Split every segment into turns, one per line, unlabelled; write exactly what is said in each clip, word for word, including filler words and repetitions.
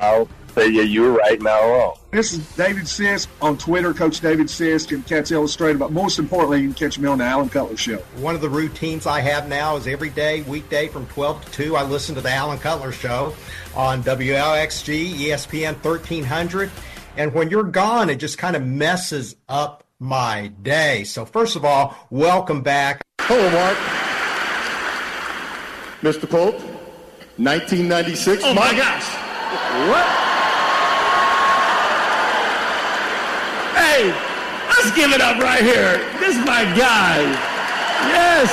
I'll say, yeah, you were right, now wrong.
This is David Sisk on Twitter, Coach David Sisk and Cats Illustrated. But most importantly, you can catch me on the Alan Cutler Show.
One of the routines I have now is every day, weekday from twelve to two, I listen to the Alan Cutler Show on W L X G, E S P N thirteen hundred. And when you're gone, it just kind of messes up my day. So first of all, welcome back.
Hello, Mark. Mister Pope, nineteen ninety-six.
Oh, my gosh. What? Hey, let's give it up right here. This is my guy. Yes.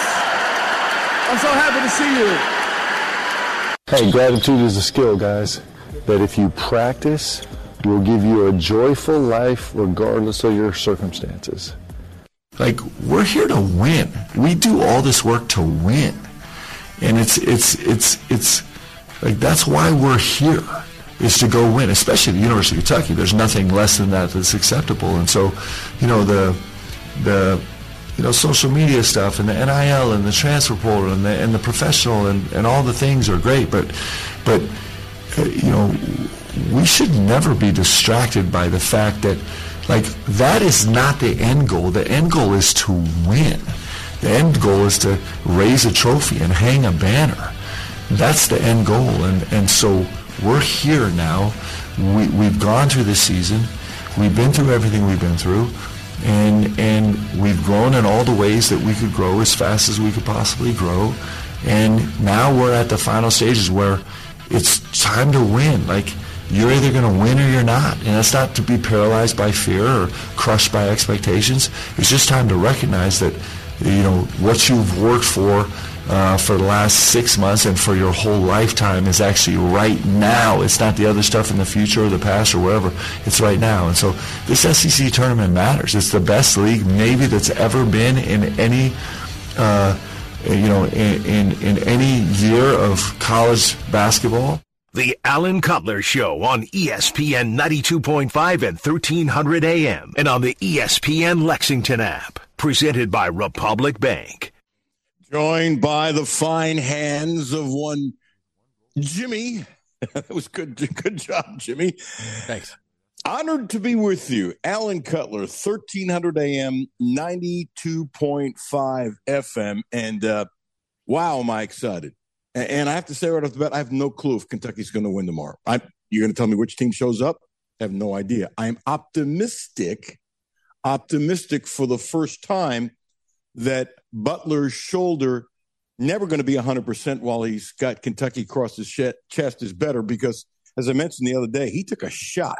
I'm so happy to see you.
Hey, gratitude is a skill, guys, that if you practice, will give you a joyful life regardless of your circumstances.
Like, we're here to win. We do all this work to win. And it's, it's, it's, it's, like, that's why we're here, is to go win, especially at the University of Kentucky. There's nothing less than that that's acceptable. And so, you know, the, the, you know, social media stuff and the N I L and the transfer portal and the, and the professional and, and all the things are great. But, but, uh, you know, we should never be distracted by the fact that, like, that is not the end goal. The end goal is to win. The end goal is to raise a trophy and hang a banner. That's the end goal. And, and so we're here now. We, we've gone through this season. We've been through everything we've been through. And, and we've grown in all the ways that we could grow as fast as we could possibly grow. And now we're at the final stages where it's time to win. Like, you're either going to win or you're not. And that's not to be paralyzed by fear or crushed by expectations. It's just time to recognize that, you know, what you've worked for uh, for the last six months and for your whole lifetime is actually right now. It's not the other stuff in the future or the past or wherever. It's right now. And so this S E C tournament matters. It's the best league maybe that's ever been in any, uh, you know, in, in, in any year of college basketball.
The Alan Cutler Show on E S P N ninety-two point five and thirteen hundred A M and on the E S P N Lexington app. Presented by Republic Bank.
Joined by the fine hands of one Jimmy. That was good. Good job, Jimmy.
Thanks.
Honored to be with you. Alan Cutler, thirteen hundred A M, ninety-two point five F M. And uh, wow, am I excited. And I have to say right off the bat, I have no clue if Kentucky's going to win tomorrow. I, you're going to tell me which team shows up? I have no idea. I'm optimistic, optimistic for the first time that Butler's shoulder never going to be one hundred percent while he's got Kentucky across his chest is better because, as I mentioned the other day, he took a shot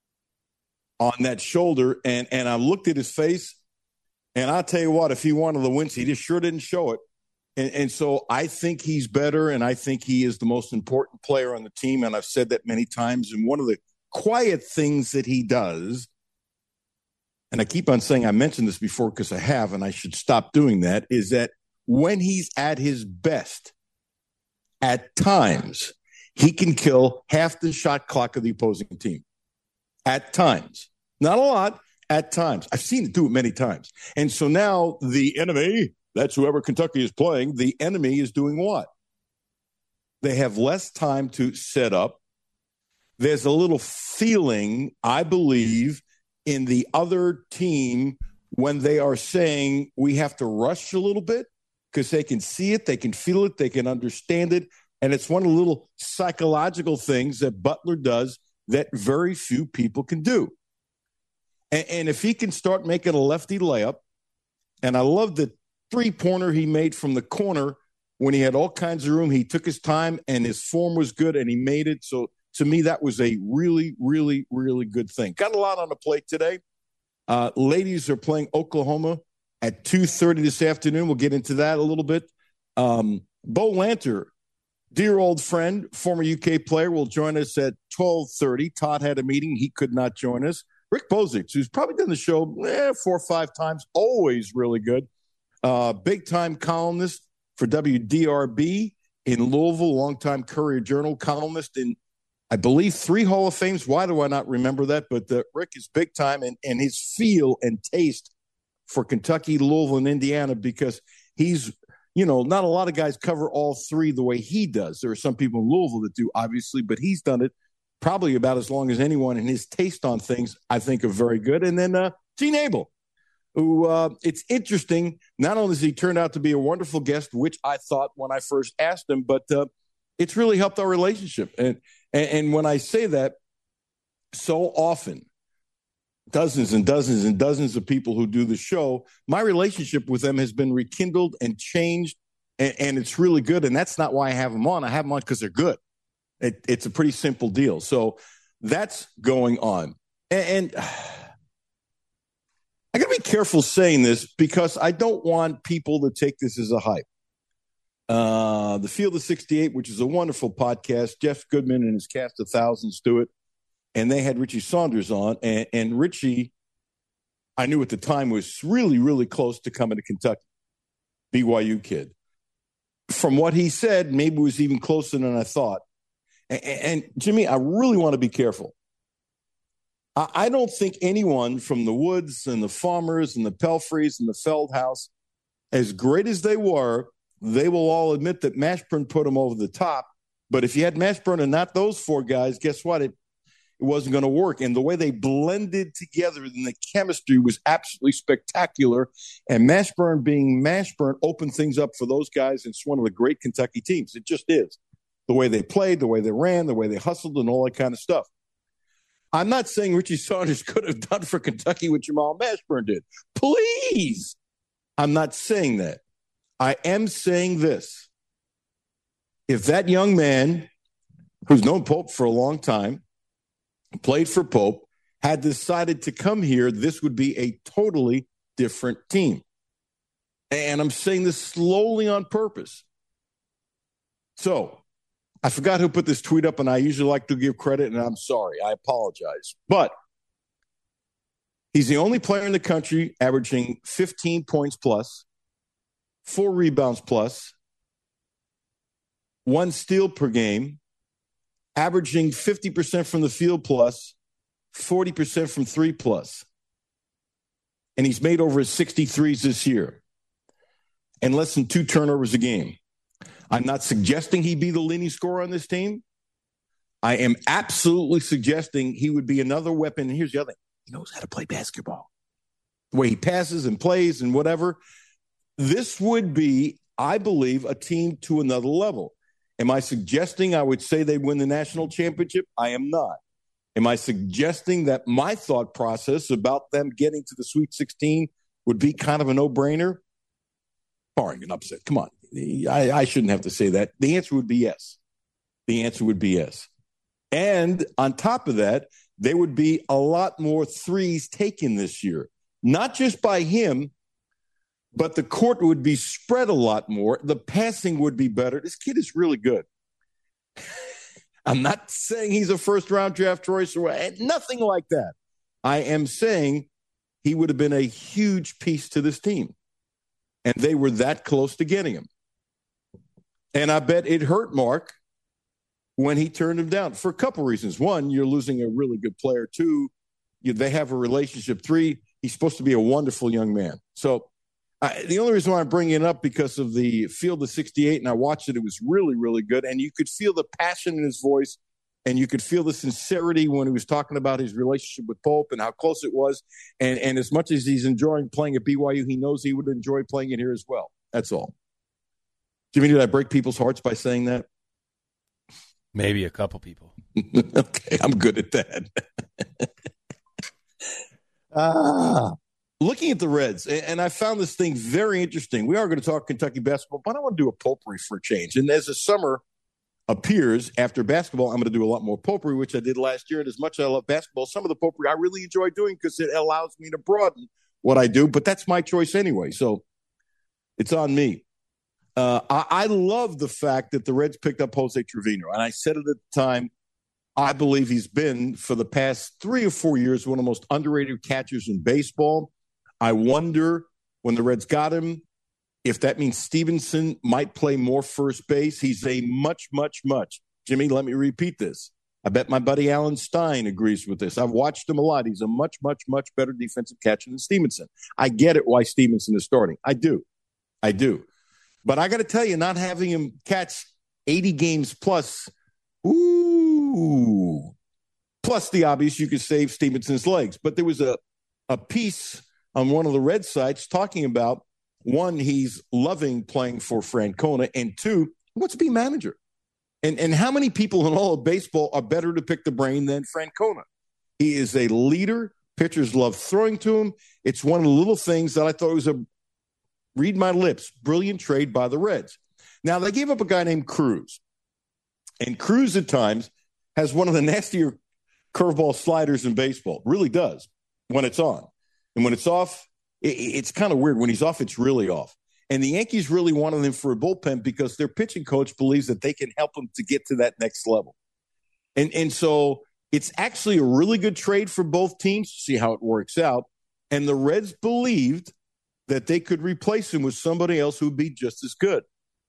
on that shoulder, and, and I looked at his face, and I'll tell you what, if he wanted to win, he just sure didn't show it. And, and so I think he's better, and I think he is the most important player on the team, and I've said that many times. And one of the quiet things that he does, and I keep on saying I mentioned this before because I have, and I should stop doing that, is that when he's at his best, at times, he can kill half the shot clock of the opposing team. At times. Not a lot, at times. I've seen it do it many times. And so now the enemy... That's whoever Kentucky is playing. The enemy is doing what? They have less time to set up. There's a little feeling, I believe, in the other team when they are saying we have to rush a little bit because they can see it, they can feel it, they can understand it. And it's one of the little psychological things that Butler does that very few people can do. And, and if he can start making a lefty layup, and I love that three-pointer he made from the corner when he had all kinds of room. He took his time, and his form was good, and he made it. So, to me, that was a really, really, really good thing. Got a lot on the plate today. Uh, ladies are playing Oklahoma at two thirty this afternoon. We'll get into that a little bit. Um, Bo Lanter, dear old friend, former U K player, will join us at twelve thirty. Todd had a meeting. He could not join us. Rick Bozich, who's probably done the show eh, four or five times, always really good. Uh, big-time columnist for W D R B in Louisville, longtime Courier Journal columnist in, I believe, three Hall of Fames. Why do I not remember that? But uh, Rick is big-time, and, and his feel and taste for Kentucky, Louisville, and Indiana, because he's, you know, not a lot of guys cover all three the way he does. There are some people in Louisville that do, obviously, but he's done it probably about as long as anyone, and his taste on things, I think, are very good. And then uh, Gene Abel, who uh, it's interesting. Not only has he turned out to be a wonderful guest, which I thought when I first asked him, but uh, it's really helped our relationship. And, and and when I say that, so often, dozens and dozens and dozens of people who do the show, my relationship with them has been rekindled and changed, and, and it's really good. And that's not why I have them on. I have them on because they're good. It, it's a pretty simple deal. So that's going on. And, and I got to be careful saying this because I don't want people to take this as a hype. Uh, the Field of sixty-eight, which is a wonderful podcast, Jeff Goodman and his cast of thousands do it. And they had Richie Saunders on. And, and Richie, I knew at the time, was really, really close to coming to Kentucky. B Y U kid. From what he said, maybe it was even closer than I thought. And, and Jimmy, I really want to be careful. I, I don't think anyone from the Woods and the Farmers and the Pelfreys and the Feldhouse, as great as they were, they will all admit that Mashburn put them over the top. But if you had Mashburn and not those four guys, guess what? It It wasn't going to work. And the way they blended together and the chemistry was absolutely spectacular. And Mashburn being Mashburn opened things up for those guys. It's one of the great Kentucky teams. It just is. The way they played, the way they ran, the way they hustled, and all that kind of stuff. I'm not saying Richie Saunders could have done for Kentucky what Jamal Mashburn did. Please. I'm not saying that. I am saying this. If that young man, who's known Pope for a long time, played for Pope, had decided to come here, this would be a totally different team. And I'm saying this slowly on purpose. So I forgot who put this tweet up, and I usually like to give credit, and I'm sorry. I apologize. But he's the only player in the country averaging fifteen points plus, four rebounds plus, one steal per game, averaging fifty percent from the field plus, forty percent from three plus. And he's made over sixty-threes this year and less than two turnovers a game. I'm not suggesting he be the leading scorer on this team. I am absolutely suggesting he would be another weapon. And here's the other thing. He knows how to play basketball. The way he passes and plays and whatever. This would be, I believe, a team to another level. Am I suggesting I would say they win the national championship? I am not. Am I suggesting that my thought process about them getting to the Sweet sixteen would be kind of a no-brainer? Barring an upset. Come on. I, I shouldn't have to say that. The answer would be yes. The answer would be yes. And on top of that, there would be a lot more threes taken this year. Not just by him, but the court would be spread a lot more. The passing would be better. This kid is really good. I'm not saying he's a first-round draft choice or nothing like that. I am saying he would have been a huge piece to this team. And they were that close to getting him. And I bet it hurt Mark when he turned him down for a couple reasons. One, you're losing a really good player. Two, you, they have a relationship. Three, he's supposed to be a wonderful young man. So I, the only reason why I'm bringing it up because of the Field of sixty-eight, and I watched it, it was really, really good. And you could feel the passion in his voice, and you could feel the sincerity when he was talking about his relationship with Pope and how close it was. And, and as much as he's enjoying playing at B Y U, he knows he would enjoy playing it here as well. That's all. Jimmy, did I break people's hearts by saying that?
Maybe a couple people.
Okay, I'm good at that. ah, looking at the Reds, and I found this thing very interesting. We are going to talk Kentucky basketball, but I want to do a potpourri for a change. And as the summer appears after basketball, I'm going to do a lot more potpourri, which I did last year. And as much as I love basketball, some of the potpourri I really enjoy doing because it allows me to broaden what I do. But that's my choice anyway, so it's on me. Uh, I, I love the fact that the Reds picked up Jose Trevino. And I said it at the time, I believe he's been, for the past three or four years, one of the most underrated catchers in baseball. I wonder, when the Reds got him, if that means Stevenson might play more first base. He's a much, much, much. Jimmy, let me repeat this. I bet my buddy Alan Stein agrees with this. I've watched him a lot. He's a much, much, much better defensive catcher than Stevenson. I get it why Stevenson is starting. I do. I do. But I got to tell you, not having him catch eighty games plus, ooh, Plus the obvious, you could save Stevenson's legs. But there was a, a piece on one of the Red sites talking about, one, he's loving playing for Francona, and two, he wants to be manager. And, and how many people in all of baseball are better to pick the brain than Francona? He is a leader. Pitchers love throwing to him. It's one of the little things that I thought was a, read my lips, brilliant trade by the Reds. Now, they gave up a guy named Cruz. And Cruz at times has one of the nastier curveball sliders in baseball. Really does when it's on. And when it's off, it, it's kind of weird. When he's off, it's really off. And the Yankees really wanted him for a bullpen because their pitching coach believes that they can help him to get to that next level. And, and so it's actually a really good trade for both teams to see how it works out. And the Reds believed that they could replace him with somebody else who would be just as good.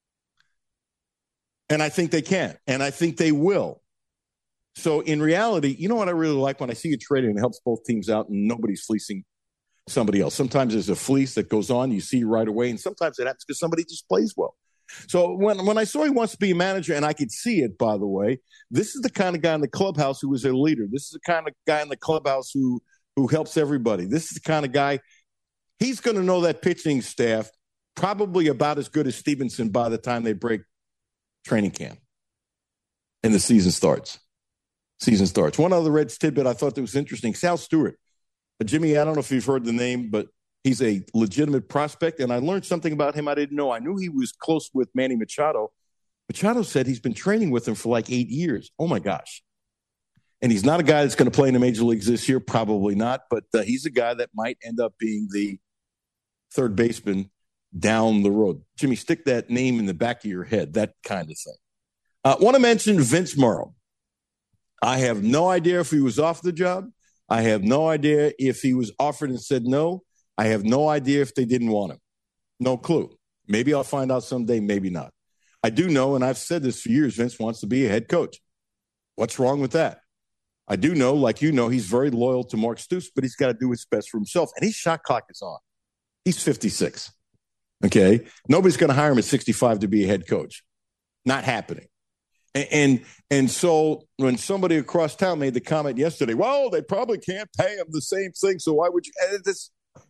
And I think they can. And I think they will. So in reality, you know what I really like when I see a trade and it helps both teams out and nobody's fleecing somebody else. Sometimes there's a fleece that goes on, you see right away, and sometimes it happens because somebody just plays well. So when, when I saw he wants to be a manager, and I could see it, by the way, this is the kind of guy in the clubhouse who is a leader. This is the kind of guy in the clubhouse who, who helps everybody. This is the kind of guy, he's going to know that pitching staff probably about as good as Stevenson by the time they break training camp and the season starts. Season starts. One other Reds tidbit I thought that was interesting. Sal Stewart. Uh, Jimmy, I don't know if you've heard the name, but he's a legitimate prospect, and I learned something about him I didn't know. I knew he was close with Manny Machado. Machado said he's been training with him for like eight years. Oh, my gosh. And he's not a guy that's going to play in the major leagues this year, probably not, but uh, he's a guy that might end up being the third baseman down the road. Jimmy, stick that name in the back of your head, that kind of thing. I uh, want to mention Vince Merrill. I have no idea if he was off the job. I have no idea if he was offered and said no. I have no idea if they didn't want him. No clue. Maybe I'll find out someday, maybe not. I do know, and I've said this for years, Vince wants to be a head coach. What's wrong with that? I do know, like you know, he's very loyal to Mark Stoops, but he's got to do what's best for himself. And his shot clock is on. He's fifty-six. Okay? Nobody's going to hire him at sixty-five to be a head coach. Not happening. And, and and so when somebody across town made the comment yesterday, well, they probably can't pay him the same thing, so why would you? This,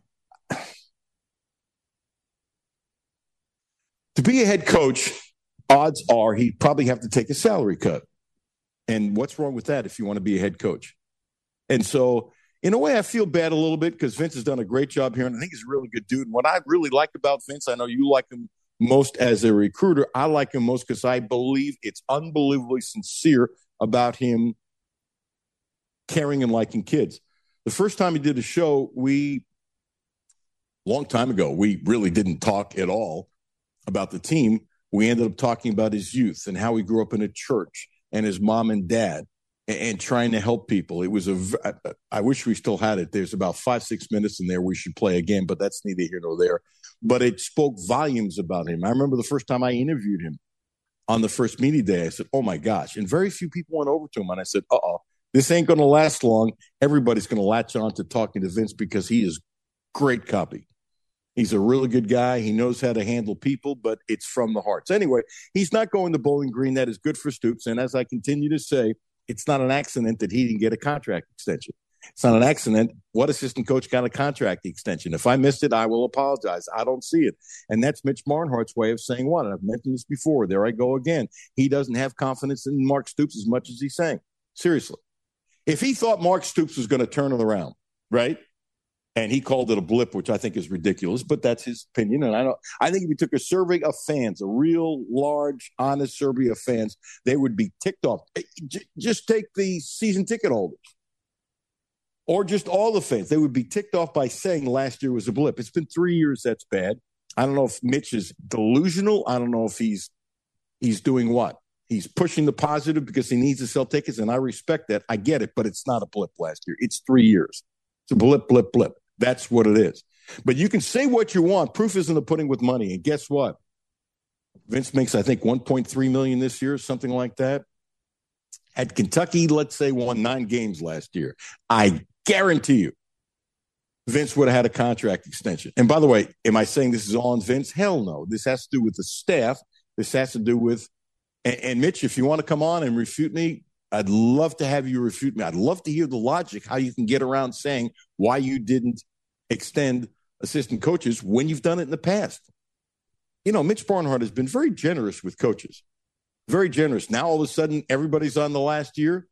to be a head coach, odds are he'd probably have to take a salary cut. And what's wrong with that if you want to be a head coach? And so, in a way, I feel bad a little bit because Vince has done a great job here, and I think he's a really good dude. And what I really like about Vince, I know you like him most as a recruiter. I like him most because I believe it's unbelievably sincere about him caring and liking kids. The first time he did a show, we, long time ago, we really didn't talk at all about the team. We ended up talking about his youth and how he grew up in a church and his mom and dad and, and trying to help people. It was a, I, I wish we still had it. There's about five, six minutes in there we should play again, but that's neither here nor there. But it spoke volumes about him. I remember the first time I interviewed him on the first media day, I said, oh my gosh. And very few people went over to him. And I said, uh-oh, this ain't going to last long. Everybody's going to latch on to talking to Vince because he is great copy. He's a really good guy. He knows how to handle people, but it's from the heart. So anyway, he's not going to Bowling Green. That is good for Stoops. And as I continue to say, it's not an accident that he didn't get a contract extension. It's not an accident. What assistant coach got a contract extension? If I missed it, I will apologize. I don't see it. And that's Mitch Barnhart's way of saying what? I've mentioned this before. There I go again. He doesn't have confidence in Mark Stoops as much as he's saying. Seriously. If he thought Mark Stoops was going to turn it around, right? And he called it a blip, which I think is ridiculous, but that's his opinion. And I don't, I think if you took a survey of fans, a real large, honest survey of fans, they would be ticked off. Just take the season ticket holders or just all the fans. They would be ticked off by saying last year was a blip. It's been three years. That's bad. I don't know if Mitch is delusional. I don't know if he's, he's doing what? He's pushing the positive because he needs to sell tickets. And I respect that. I get it, but it's not a blip last year. It's three years. It's a blip, blip, blip. That's what it is. But you can say what you want. Proof is in the pudding with money. And guess what? Vince makes, I think, one point three million dollars this year, something like that. At Kentucky, let's say, won nine games last year. I guarantee you, Vince would have had a contract extension. And by the way, am I saying this is all on Vince? Hell no. This has to do with the staff. This has to do with, and, and Mitch, if you want to come on and refute me, I'd love to have you refute me. I'd love to hear the logic, how you can get around saying why you didn't extend assistant coaches when you've done it in the past. You know, Mitch Barnhart has been very generous with coaches, very generous. Now, all of a sudden, everybody's on the last year.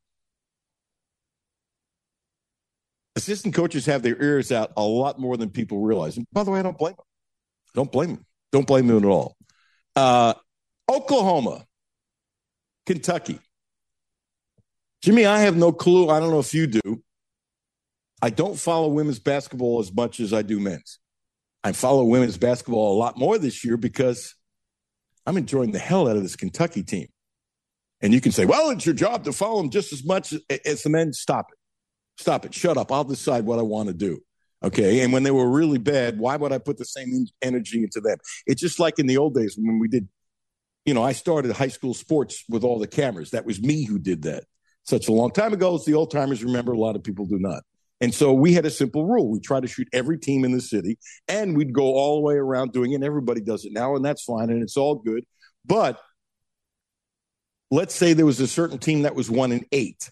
Assistant coaches have their ears out a lot more than people realize. And by the way, I don't blame them. Don't blame them. Don't blame them at all. Uh, Oklahoma, Kentucky. Jimmy, I have no clue. I don't know if you do. I don't follow women's basketball as much as I do men's. I follow women's basketball a lot more this year because I'm enjoying the hell out of this Kentucky team. And you can say, well, it's your job to follow them just as much as the men. Stop it. Stop it. Shut up. I'll decide what I want to do. Okay. And when they were really bad, why would I put the same energy into them? It's just like in the old days when we did, you know, I started high school sports with all the cameras. That was me who did that. Such a long time ago, as the old timers remember, a lot of people do not. And so we had a simple rule. We try to shoot every team in the city, and we'd go all the way around doing it. And everybody does it now, and that's fine, and it's all good. But let's say there was a certain team that was one and eight.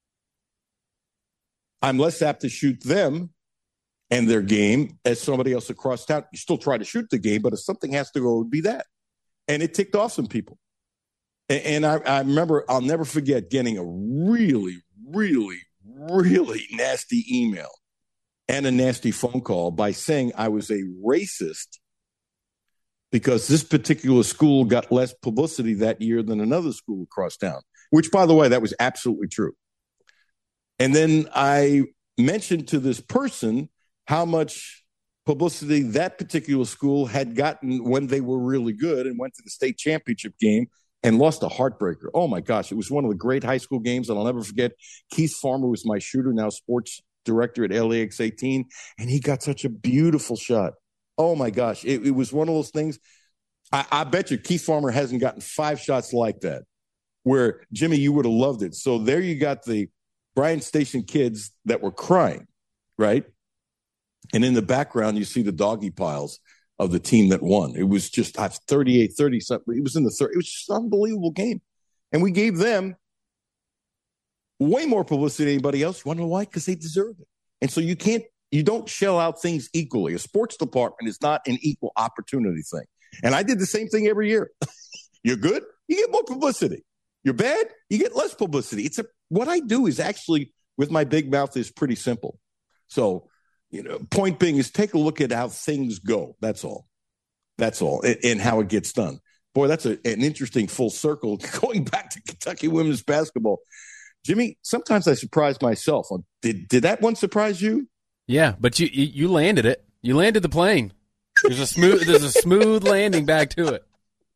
I'm less apt to shoot them and their game as somebody else across town. You still try to shoot the game, but if something has to go, it would be that. And it ticked off some people. And I, I remember, I'll never forget getting a really, really, really nasty email and a nasty phone call by saying I was a racist because this particular school got less publicity that year than another school across town, which, by the way, that was absolutely true. And then I mentioned to this person how much publicity that particular school had gotten when they were really good and went to the state championship game and lost a heartbreaker. Oh, my gosh. It was one of the great high school games, and I'll never forget. Keith Farmer was my shooter, now sports director at L A X eighteen, and he got such a beautiful shot. Oh, my gosh. It, it was one of those things. I, I bet you Keith Farmer hasn't gotten five shots like that, where, Jimmy, you would have loved it. So there you got the Bryant Station kids that were crying, right? And in the background, you see the doggy piles of the team that won. It was just thirty-eight thirty something. It was in the third. It was just an unbelievable game. And we gave them way more publicity than anybody else. You want to know why? Because they deserve it. And so you can't, you don't shell out things equally. A sports department is not an equal opportunity thing. And I did the same thing every year. You're good, you get more publicity. You're bad, you get less publicity. It's a, what I do is actually, with my big mouth, is pretty simple. So, you know, point being is take a look at how things go. That's all. That's all. And, and how it gets done. Boy, that's a, an interesting full circle going back to Kentucky women's basketball. Jimmy, sometimes I surprise myself. Did did that one surprise you?
Yeah, but you you landed it. You landed the plane. There's a smooth there's a smooth landing back to it.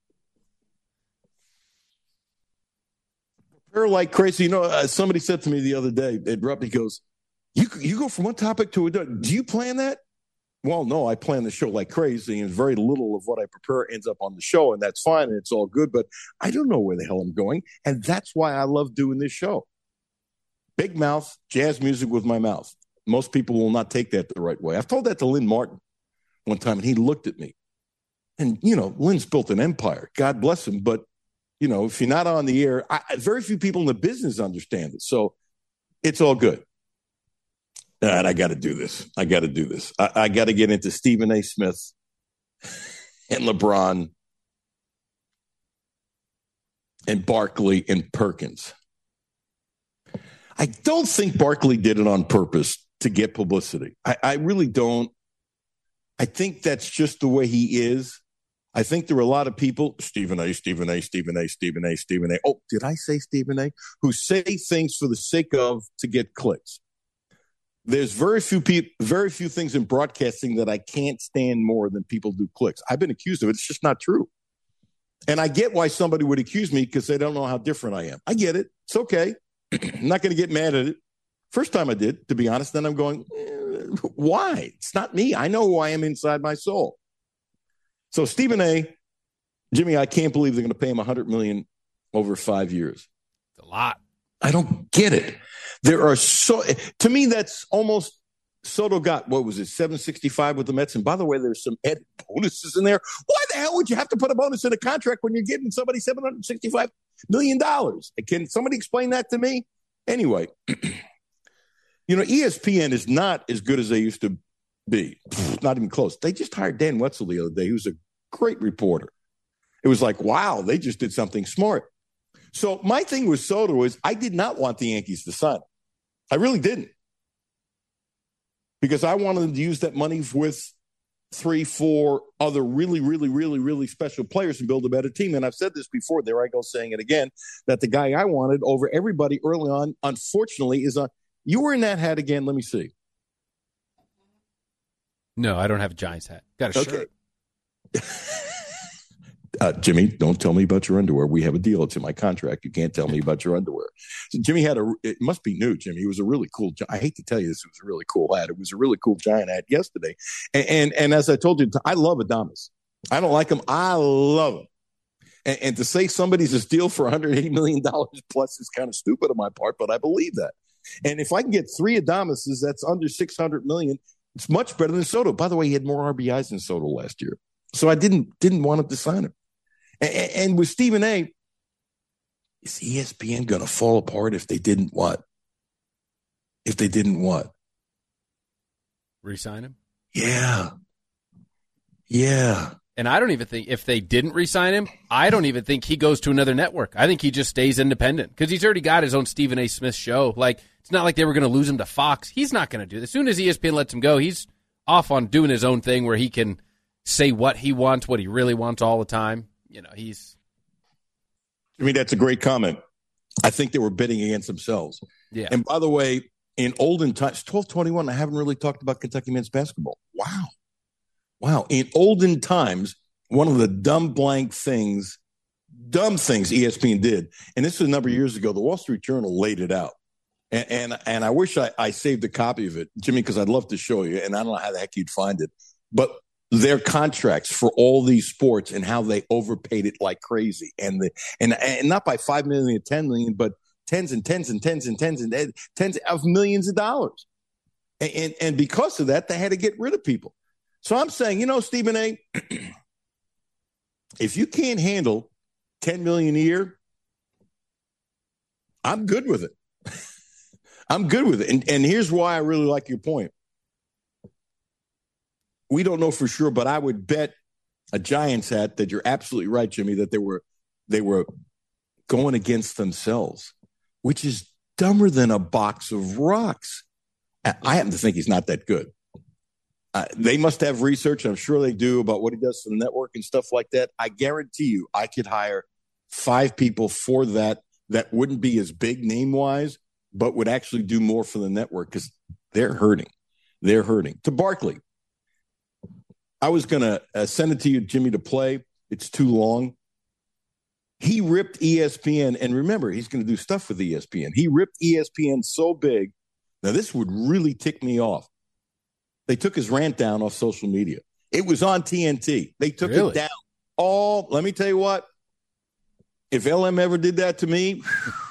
Prepare like crazy. You know, uh, somebody said to me the other day, Ed Rupp, he goes, You you go from one topic to another. Do you plan that? Well, no, I plan the show like crazy, and very little of what I prepare ends up on the show, and that's fine, and it's all good, but I don't know where the hell I'm going, and that's why I love doing this show. Big mouth, jazz music with my mouth. Most people will not take that the right way. I've told that to Lynn Martin one time, and he looked at me. And, you know, Lynn's built an empire. God bless him, but, you know, if you're not on the air, I, very few people in the business understand it, so it's all good. All right, I got to do this. I got to do this. I, I got to get into Stephen A. Smith and LeBron and Barkley and Perkins. I don't think Barkley did it on purpose to get publicity. I, I really don't. I think that's just the way he is. I think there are a lot of people, Stephen A., Stephen A., Stephen A., Stephen A., Stephen A. Oh, did I say Stephen A.? Who say things for the sake of to get clicks. There's very few people, very few things in broadcasting that I can't stand more than people do clicks. I've been accused of it. It's just not true. And I get why somebody would accuse me because they don't know how different I am. I get it. It's okay. I'm not going to get mad at it. First time I did, to be honest, then I'm going, eh, why? It's not me. I know who I am inside my soul. So Stephen A., Jimmy, I can't believe they're going to pay him one hundred million dollars over five years.
It's a lot. I
don't get it. There are so, to me, that's almost, Soto got, what was it, seven sixty-five with the Mets. And by the way, there's some added bonuses in there. Why the hell would you have to put a bonus in a contract when you're giving somebody seven hundred sixty-five million dollars? Can somebody explain that to me? Anyway, you know, E S P N is not as good as they used to be. Not even close. They just hired Dan Wetzel the other day, who's a great reporter. It was like, wow, they just did something smart. So my thing with Soto is I did not want the Yankees to sign him. I really didn't. Because I wanted them to use that money with three, four other really, really, really, really special players and build a better team. And I've said this before. There I go saying it again, that the guy I wanted over everybody early on, unfortunately, is a – you were in that hat again. Let me see.
No, I don't have a Giants hat. Got a
okay.
shirt.
Uh, Jimmy, don't tell me about your underwear. We have a deal. It's in my contract. You can't tell me about your underwear. So Jimmy had a, it must be new, Jimmy. It was a really cool, I hate to tell you this, it was a really cool hat. It was a really cool Giant hat yesterday. And, and, and as I told you, I love Adames. I don't like him. I love him. And, and to say somebody's a steal for one hundred eighty million dollars plus is kind of stupid on my part, but I believe that. And if I can get three Adameses, that's under six hundred million dollars. It's much better than Soto. By the way, he had more R B Is than Soto last year. So I didn't, didn't want him to sign him. And with Stephen A., is E S P N going to fall apart if they didn't what? If they didn't what?
Re-sign him?
Yeah. Yeah.
And I don't even think, if they didn't re-sign him, I don't even think he goes to another network. I think he just stays independent because he's already got his own Stephen A. Smith show. Like, it's not like they were going to lose him to Fox. He's not going to do this. As soon as E S P N lets him go, he's off on doing his own thing where he can say what he wants, what he really wants all the time. You know, he's.
I mean, that's a great comment. I think they were bidding against themselves.
Yeah.
And by the way, in olden times, twelve twenty-one, I haven't really talked about Kentucky men's basketball. Wow. Wow. In olden times, one of the dumb blank things, dumb things E S P N did, and this was a number of years ago, the Wall Street Journal laid it out. And and, and I wish I, I saved a copy of it, Jimmy, because I'd love to show you, and I don't know how the heck you'd find it. But their contracts for all these sports and how they overpaid it like crazy. And the and, and not by five million or ten million, but tens and tens and tens and tens and tens of millions of dollars. And, and, and because of that, they had to get rid of people. So I'm saying, you know, Stephen A., if you can't handle ten million a year, I'm good with it. I'm good with it. And, and here's why I really like your point. We don't know for sure, but I would bet a Giants hat that you're absolutely right, Jimmy, that they were they were going against themselves, which is dumber than a box of rocks. I happen to think he's not that good. Uh, they must have research, I'm sure they do, about what he does for the network and stuff like that. I guarantee you I could hire five people for that that wouldn't be as big name-wise, but would actually do more for the network because they're hurting. They're hurting. To Barkley. I was going to uh, send it to you, Jimmy, to play. It's too long. He ripped E S P N, and remember, he's going to do stuff with E S P N. He ripped E S P N so big. Now, this would really tick me off. They took his rant down off social media. It was on T N T. They took
really?
it down. All, let me tell you what, if L M ever did that to me,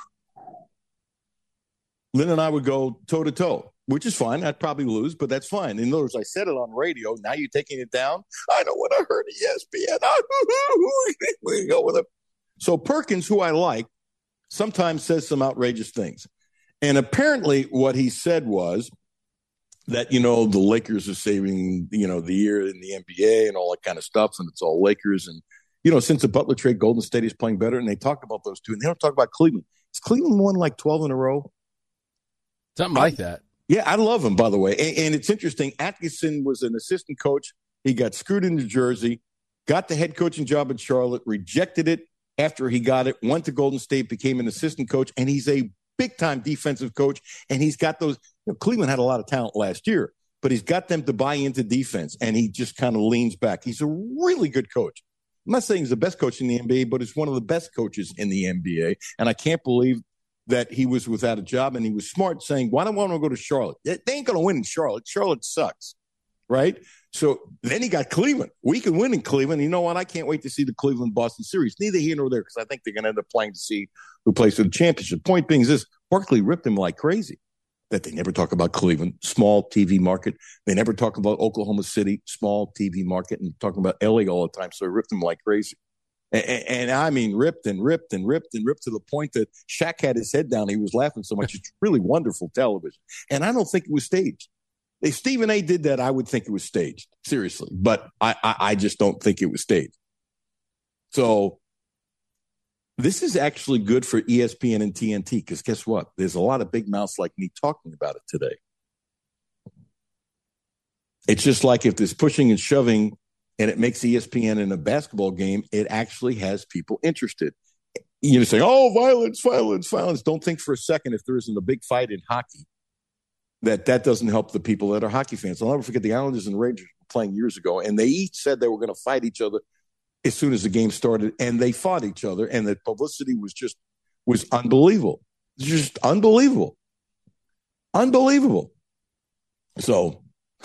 Lynn and I would go toe-to-toe. Which is fine. I'd probably lose, but that's fine. In other words, I said it on radio. Now you're taking it down. I don't want to hurt E S P N. We go with it. So Perkins, who I like, sometimes says some outrageous things. And apparently what he said was that, you know, the Lakers are saving, you know, the year in the N B A and all that kind of stuff. And it's all Lakers. And, you know, since the Butler trade, Golden State is playing better. And they talk about those two. And they don't talk about Cleveland. Has Cleveland won like twelve in a row?
Something like that.
Yeah, I love him, by the way. And, and it's interesting. Atkinson was an assistant coach. He got screwed in New Jersey, got the head coaching job in Charlotte, rejected it after he got it, went to Golden State, became an assistant coach, and he's a big-time defensive coach. And he's got those you know, – Cleveland had a lot of talent last year, but he's got them to buy into defense, and he just kind of leans back. He's a really good coach. I'm not saying he's the best coach in the N B A, but he's one of the best coaches in the N B A, and I can't believe – that he was without a job, and he was smart saying, why don't I want to go to Charlotte? They ain't going to win in Charlotte. Charlotte sucks, right? So then he got Cleveland. We can win in Cleveland. You know what? I can't wait to see the Cleveland-Boston series. Neither here nor there, because I think they're going to end up playing to see who plays for the championship. Point being is this, Barkley ripped him like crazy, that they never talk about Cleveland, small T V market. They never talk about Oklahoma City, small T V market, and talking about L A all the time, so they ripped him like crazy. And, and I mean, ripped and ripped and ripped and ripped to the point that Shaq had his head down. He was laughing so much. It's really wonderful television. And I don't think it was staged. If Stephen A. did that, I would think it was staged, seriously. But I, I, I just don't think it was staged. So this is actually good for E S P N and T N T because guess what? There's a lot of big mouths like me talking about it today. It's just like if there's pushing and shoving and it makes E S P N in a basketball game, it actually has people interested. You know, saying, oh, violence, violence, violence. Don't think for a second if there isn't a big fight in hockey that that doesn't help the people that are hockey fans. I'll never forget the Islanders and Rangers were playing years ago, and they each said they were going to fight each other as soon as the game started, and they fought each other, and the publicity was just was unbelievable. Just unbelievable. Unbelievable. So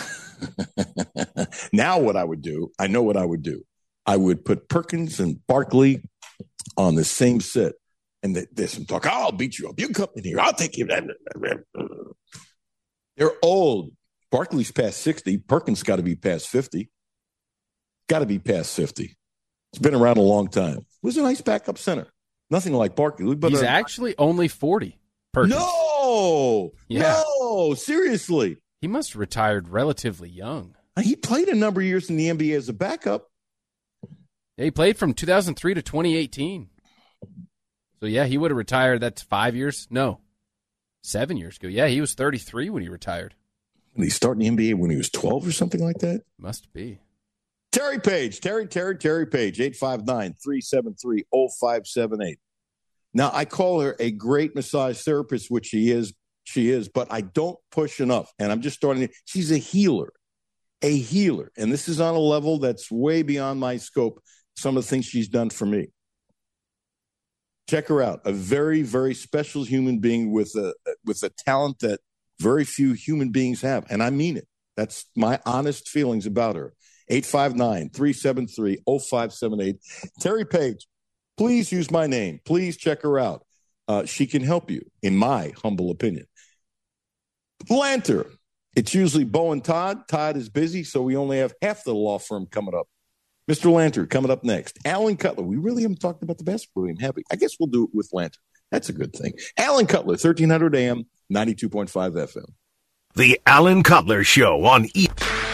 now what I would do, I know what I would do. I would put Perkins and Barkley on the same set, and there's some talk, oh, I'll beat you up. You come in here. I'll take you. They're old. Barkley's past sixty. Perkins got to be past fifty. Got to be past fifty. It's been around a long time. Was a nice backup center. Nothing like Barkley. But
He's
uh,
actually only forty. Perkins.
No.
Yeah.
No. Seriously.
He must have retired relatively young.
He played a number of years in the N B A as a backup.
Yeah, he played from two thousand three to twenty eighteen. So, yeah, he would have retired. That's five years? No. Seven years ago. Yeah, he was thirty-three when he retired.
And he started in the N B A when he was twelve or something like that?
Must be.
Terry Page. Terry, Terry, Terry Page. eight five nine, three seven three, zero five seven eight. Now, I call her a great massage therapist, which she is. She is, but I don't push enough. And I'm just starting to, she's a healer. A healer. And this is on a level that's way beyond my scope. Some of the things she's done for me. Check her out. A very, very special human being with a with a talent that very few human beings have. And I mean it. That's my honest feelings about her. eight five nine, three seven three, zero five seven eight. Terry Page, please use my name. Please check her out. Uh, she can help you, in my humble opinion. Lanter. It's usually Bo and Todd. Todd is busy, so we only have half the law firm coming up. Mister Lanter coming up next. Alan Cutler. We really haven't talked about the basketball game, have we? I guess we'll do it with Lanter. That's a good thing. Alan Cutler, thirteen hundred A M, ninety-two point five F M.
The Alan Cutler Show on E.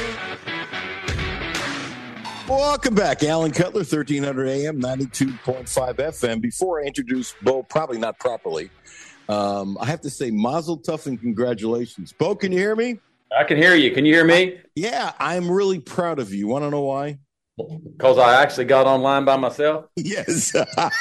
Welcome back. Alan Cutler, thirteen hundred A M, ninety-two point five F M. Before I introduce Bo, probably not properly, um, I have to say mazel tov and congratulations. Bo, can you hear me?
I can hear you. Can you hear me?
I, yeah, I'm really proud of you. Want to know why?
Because I actually got online by myself?
Yes.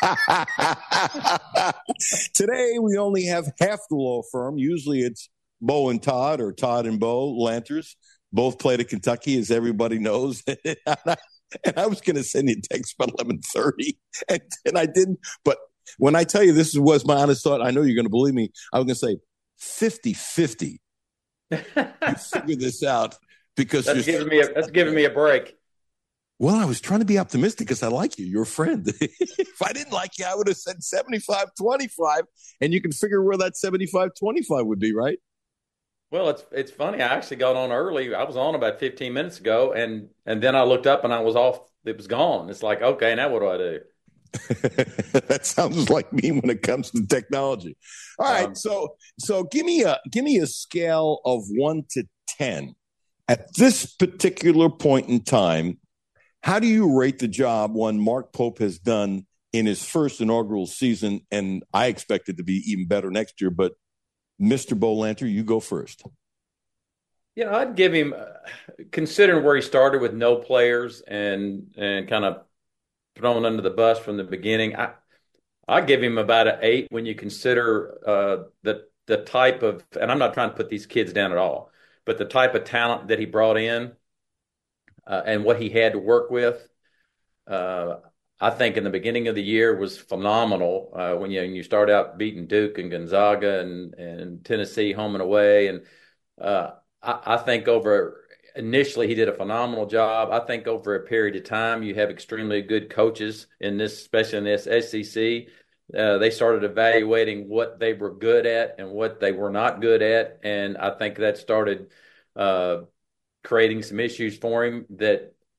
Today, we only have half the law firm. Usually it's Bo and Todd or Todd and Bo, Lanters. Both played at Kentucky, as everybody knows. And I was going to send you a text about eleven thirty, and, and I didn't. But when I tell you this was my honest thought, I know you're going to believe me. I was going to say fifty-fifty. You figure this out because
that's giving me a, that's giving me a break.
Well, I was trying to be optimistic because I like you. You're a friend. If I didn't like you, I would have said seventy-five twenty-five, and you can figure where that seventy-five twenty-five would be, right?
Well, it's it's funny. I actually got on early. I was on about fifteen minutes ago, and and then I looked up and I was off. It was gone. It's like, okay, now what do I do?
That sounds like me when it comes to technology. All right, um, so so give me a give me a scale of one to ten at this particular point in time. How do you rate the job one Mark Pope has done in his first inaugural season? And I expect it to be even better next year. But Mister Bo Lanter, you go first.
Yeah, I'd give him, considering where he started with no players and and kind of thrown under the bus from the beginning, I I give him about an eight when you consider uh, the the type of, and I'm not trying to put these kids down at all, but the type of talent that he brought in uh, and what he had to work with. Uh, I think in the beginning of the year was phenomenal uh, when you when you start out beating Duke and Gonzaga and and Tennessee home and away, and uh, I, I think over. Initially, he did a phenomenal job. I think over a period of time, you have extremely good coaches in this, especially in this S E C. Uh, they started evaluating what they were good at and what they were not good at, and I think that started uh, creating some issues for him that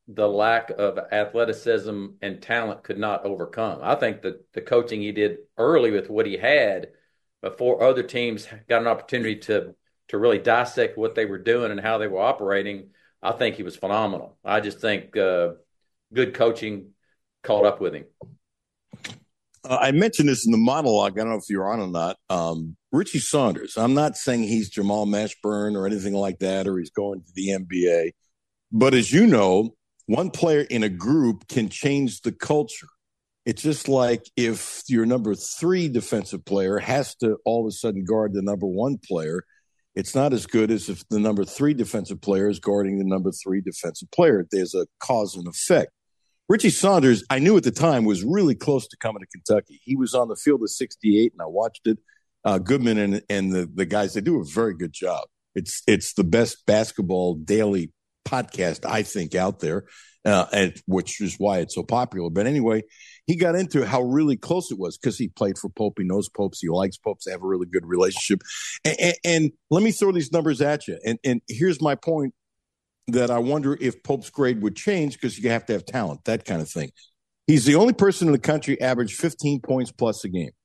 the lack of athleticism and talent could not overcome. I think that the coaching he did early with what he had before other teams got an opportunity to to really dissect what they were doing and how they were operating, I think he was phenomenal. I just think uh, good coaching caught up with him.
Uh, I mentioned this in the monologue. I don't know if you're on or not. Um, Richie Saunders. I'm not saying he's Jamal Mashburn or anything like that, or he's going to the N B A. But as you know, one player in a group can change the culture. It's just like if your number three defensive player has to all of a sudden guard the number one player, it's not as good as if the number three defensive player is guarding the number three defensive player. There's a cause and effect. Richie Saunders, I knew at the time, was really close to coming to Kentucky. He was on the field at sixty-eight, and I watched it. Uh, Goodman and, and the, the guys, they do a very good job. It's it's the best basketball daily podcast, I think, out there, uh, and which is why it's so popular. But anyway, he got into how really close it was because he played for Pope. He knows Popes. He likes Popes. They have a really good relationship. And, and, and let me throw these numbers at you. And, and here's my point, that I wonder if Pope's grade would change because you have to have talent, that kind of thing. He's the only person in the country averaged fifteen points plus a game,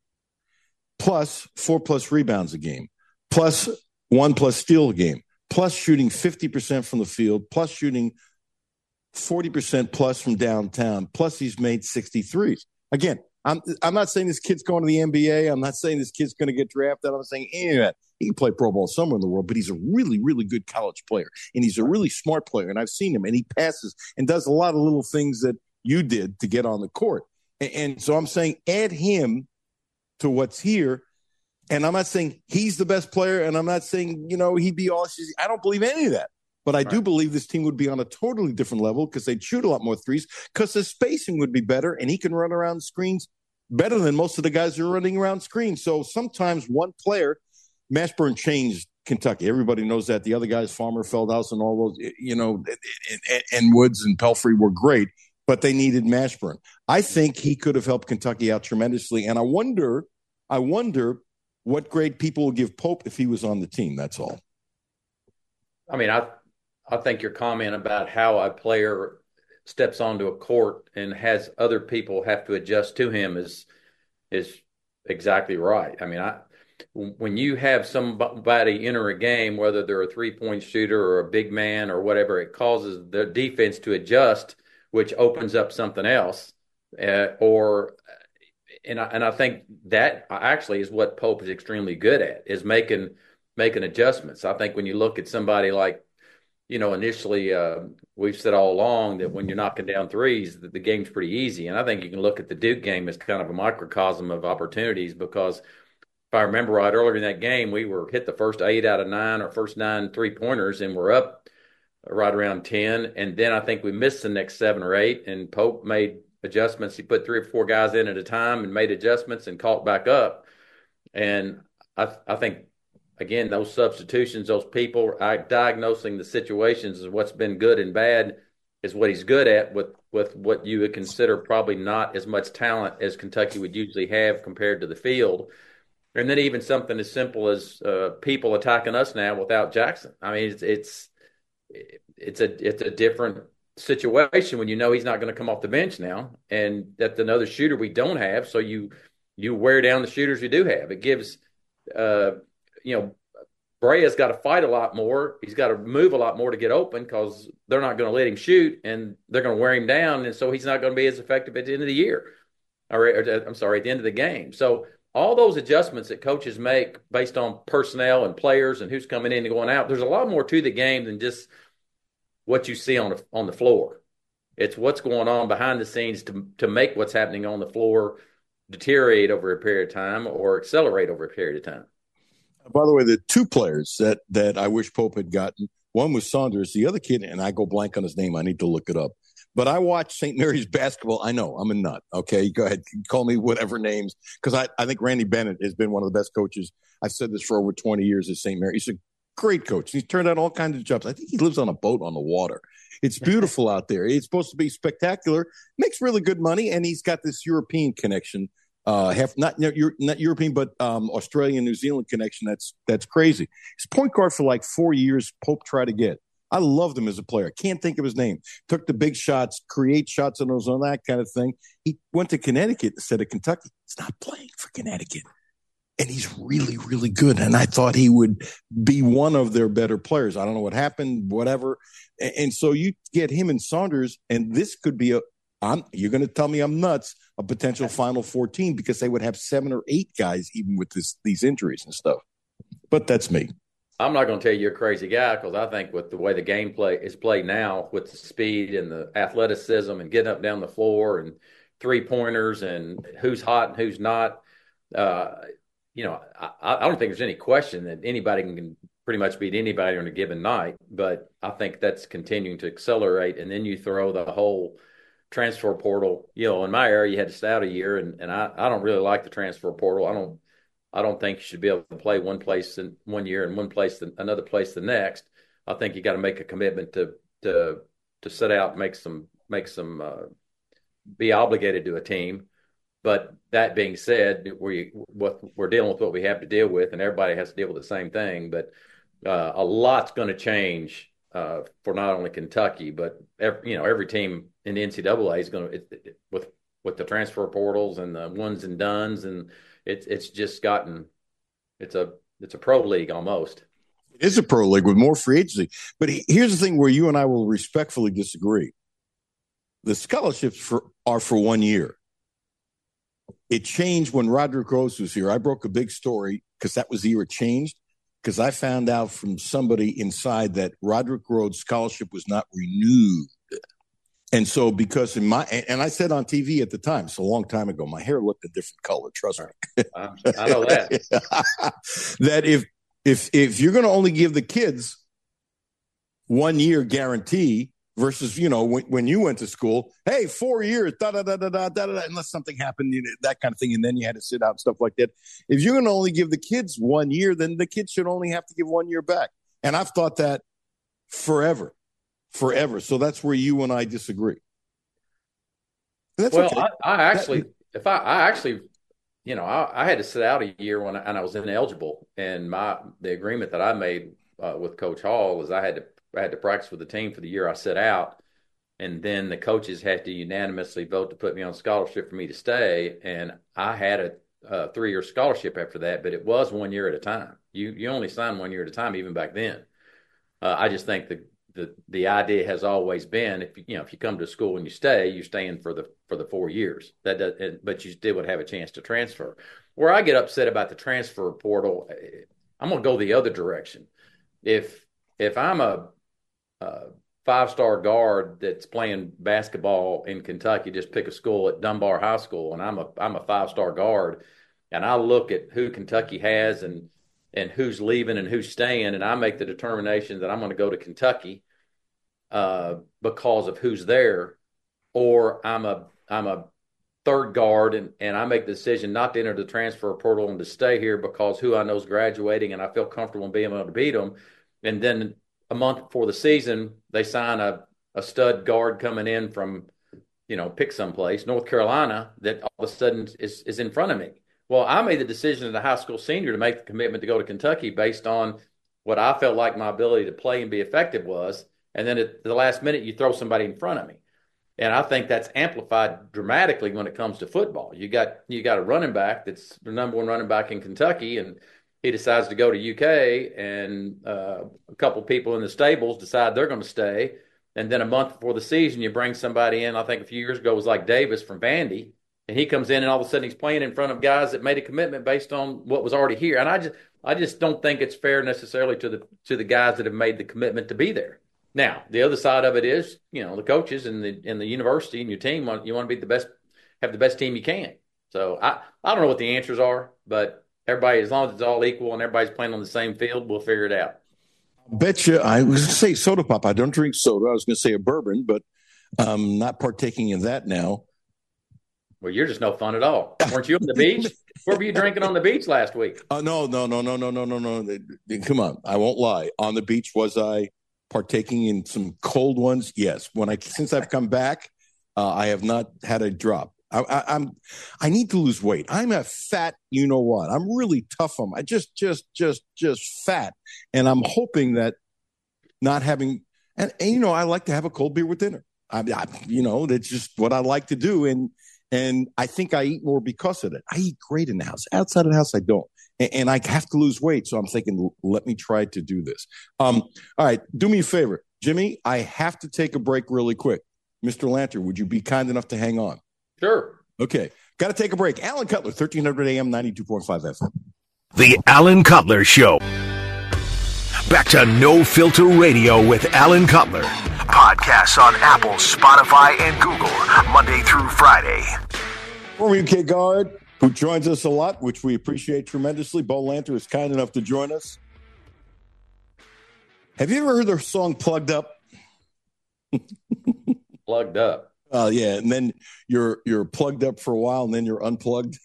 plus four plus rebounds a game, plus one plus steal a game, plus shooting fifty percent from the field, plus shooting forty percent plus from downtown, plus he's made sixty-threes. Again, I'm I'm not saying this kid's going to the N B A. I'm not saying this kid's going to get drafted. I'm not saying any of that. He can play pro ball somewhere in the world, but he's a really, really good college player, and he's a really smart player, and I've seen him, and he passes and does a lot of little things that you did to get on the court. And, and so I'm saying add him to what's here, and I'm not saying he's the best player, and I'm not saying, you know, he'd be all – I don't believe any of that. But I right. do believe this team would be on a totally different level because they'd shoot a lot more threes because the spacing would be better, and he can run around screens better than most of the guys who are running around screens. So sometimes one player – Mashburn changed Kentucky. Everybody knows that. The other guys, Farmer, Feldhouse, and all those, you know, and, and Woods and Pelfrey were great, but they needed Mashburn. I think he could have helped Kentucky out tremendously, and I wonder, I wonder what grade people will give Pope if he was on the team. That's all.
I mean, I I think your comment about how a player steps onto a court and has other people have to adjust to him is is exactly right. I mean, I. When you have somebody enter a game, whether they're a three-point shooter or a big man or whatever, it causes the defense to adjust, which opens up something else. Uh, or, and I, and I think that actually is what Pope is extremely good at, is making making adjustments. I think when you look at somebody like, you know, initially uh, we've said all along that when you're knocking down threes, that the game's pretty easy. And I think you can look at the Duke game as kind of a microcosm of opportunities because – if I remember right, earlier in that game, we were hit the first eight out of nine or first nine three-pointers, and we're up right around ten. And then I think we missed the next seven or eight, and Pope made adjustments. He put three or four guys in at a time and made adjustments and caught back up. And I, I think, again, those substitutions, those people, I, diagnosing the situations is what's been good and bad is what he's good at with, with what you would consider probably not as much talent as Kentucky would usually have compared to the field. And then even something as simple as uh, people attacking us now without Jackson. I mean, it's it's it's a it's a different situation when you know he's not going to come off the bench now, and that's another shooter we don't have. So you you wear down the shooters you do have. It gives, uh, you know, Brea's got to fight a lot more. He's got to move a lot more to get open because they're not going to let him shoot, and they're going to wear him down, and so he's not going to be as effective at the end of the year, or, or I'm sorry, at the end of the game. So. All those adjustments that coaches make based on personnel and players and who's coming in and going out, there's a lot more to the game than just what you see on the, on the floor. It's what's going on behind the scenes to to make what's happening on the floor deteriorate over a period of time or accelerate over a period of time.
By the way, the two players that, that I wish Pope had gotten, one was Saunders. The other kid, and I go blank on his name. I need to look it up. But I watch Saint Mary's basketball. I know I'm a nut. Okay, go ahead. Call me whatever names. Because I, I think Randy Bennett has been one of the best coaches. I've said this for over twenty years at Saint Mary. He's a great coach. He's turned out all kinds of jobs. I think he lives on a boat on the water. It's beautiful out there. It's supposed to be spectacular. Makes really good money. And he's got this European connection. Uh, half not, not European, but um, Australian, New Zealand connection. That's that's crazy. He's point guard for like four years. Pope tried to get. I loved him as a player. Can't think of his name. Took the big shots, create shots on those, on that kind of thing. He went to Connecticut instead of Kentucky. He's not playing for Connecticut. And he's really, really good. And I thought he would be one of their better players. I don't know what happened, whatever. And, and so you get him and Saunders, and this could be a, I'm, you're going to tell me I'm nuts, a potential Final Four team, because they would have seven or eight guys even with this, these injuries and stuff. But that's me.
I'm not going to tell you you're a crazy guy, because I think with the way the game play is played now, with the speed and the athleticism and getting up down the floor and three-pointers and who's hot and who's not, uh, you know, I, I don't think there's any question that anybody can pretty much beat anybody on a given night. But I think that's continuing to accelerate. And then you throw the whole transfer portal. You know, in my area, you had to stay out a year, and, and I, I don't really like the transfer portal. I don't I don't think you should be able to play one place in one year and one place the, another place the next. I think you got to make a commitment to to to set out, make some make some uh, be obligated to a team. But that being said, we what we're dealing with what we have to deal with, and everybody has to deal with the same thing. But uh, a lot's going to change uh, for not only Kentucky, but every, you know, every team in the N C double A is going to it, with with the transfer portals and the ones and dones, and it's it's just gotten it's a it's a pro league almost.
It is a pro league with more free agency. But here's the thing where you and I will respectfully disagree. The scholarships for are for one year. It changed when Roderick Rhodes was here. I broke a big story because that was the year it changed, because I found out from somebody inside that Roderick Rhodes' scholarship was not renewed. And so because in my – and I said on T V at the time, it's a long time ago, my hair looked a different color, trust me.
I know that.
That if, if, if you're going to only give the kids one year guarantee – versus, you know, when, when you went to school, hey, four years, da da da da da da da, unless something happened, you know, that kind of thing, and then you had to sit out and stuff like that. If you're going to only give the kids one year, then the kids should only have to give one year back. And I've thought that forever, forever. So that's where you and I disagree. That's
well,
okay.
I, I actually, that, if I, I actually, you know, I, I had to sit out a year when I, and I was ineligible, and my the agreement that I made uh, with Coach Hall is I had to. I had to practice with the team for the year I set out, and then the coaches had to unanimously vote to put me on scholarship for me to stay. And I had a, a three-year scholarship after that, but it was one year at a time. You you only signed one year at a time, even back then. Uh, I just think the, the the idea has always been, if you know if you come to school and you stay, you're staying for the for the four years. That does, but you still would have a chance to transfer. Where I get upset about the transfer portal, I'm going to go the other direction. If if I'm a Uh, five-star guard that's playing basketball in Kentucky, just pick a school at Dunbar High School, and I'm a I'm a five-star guard, and I look at who Kentucky has and and who's leaving and who's staying, and I make the determination that I'm going to go to Kentucky uh, because of who's there, or I'm a I'm a third guard and, and I make the decision not to enter the transfer portal and to stay here because who I know is graduating and I feel comfortable in being able to beat them, and then a month before the season, they sign a, a stud guard coming in from, you know, pick someplace, North Carolina, that all of a sudden is, is in front of me. Well, I made the decision as a high school senior to make the commitment to go to Kentucky based on what I felt like my ability to play and be effective was. And then at the last minute, you throw somebody in front of me. And I think that's amplified dramatically when it comes to football. You got you got a running back that's the number one running back in Kentucky, and he decides to go to U K, and uh, a couple people in the stables decide they're going to stay. And then a month before the season, you bring somebody in, I think a few years ago it was like Davis from Vandy, and he comes in and all of a sudden he's playing in front of guys that made a commitment based on what was already here. And I just I just don't think it's fair necessarily to the to the guys that have made the commitment to be there. Now, the other side of it is, you know, the coaches and the and the university and your team, you want to be the best, have the best team you can. So I, I don't know what the answers are, but everybody, as long as it's all equal and everybody's playing on the same field, we'll figure it out.
I bet you, I was going to say soda pop. I don't drink soda. I was going to say a bourbon, but I'm not partaking in that now.
Well, you're just no fun at all. Weren't you on the beach? Where were you drinking on the beach last week?
Uh, no, no, no, no, no, no, no, no. Come on. I won't lie. On the beach, was I partaking in some cold ones? Yes. When I Since I've come back, uh, I have not had a drop. I, I, I'm, I need to lose weight. I'm a fat, you know what? I'm really tough on. I just, just, just, just fat, and I'm hoping that not having And, and you know, I like to have a cold beer with dinner. I, I, you know, that's just what I like to do. And and I think I eat more because of it. I eat great in the house. Outside of the house, I don't. And, and I have to lose weight. So I'm thinking, let me try to do this. Um, all right. Do me a favor, Jimmy. I have to take a break really quick. Mister Lanter, would you be kind enough to hang on?
Sure.
Okay. Got to take a break. Alan Cutler, thirteen hundred A M, ninety-two point five F M.
The Alan Cutler Show. Back to No Filter Radio with Alan Cutler. Podcasts on Apple, Spotify, and Google, Monday through Friday.
Former U K guard who joins us a lot, which we appreciate tremendously. Bo Lanter is kind enough to join us. Have you ever heard the song Plugged Up?
Plugged Up.
Uh, yeah, and then you're you're plugged up for a while, and then you're unplugged.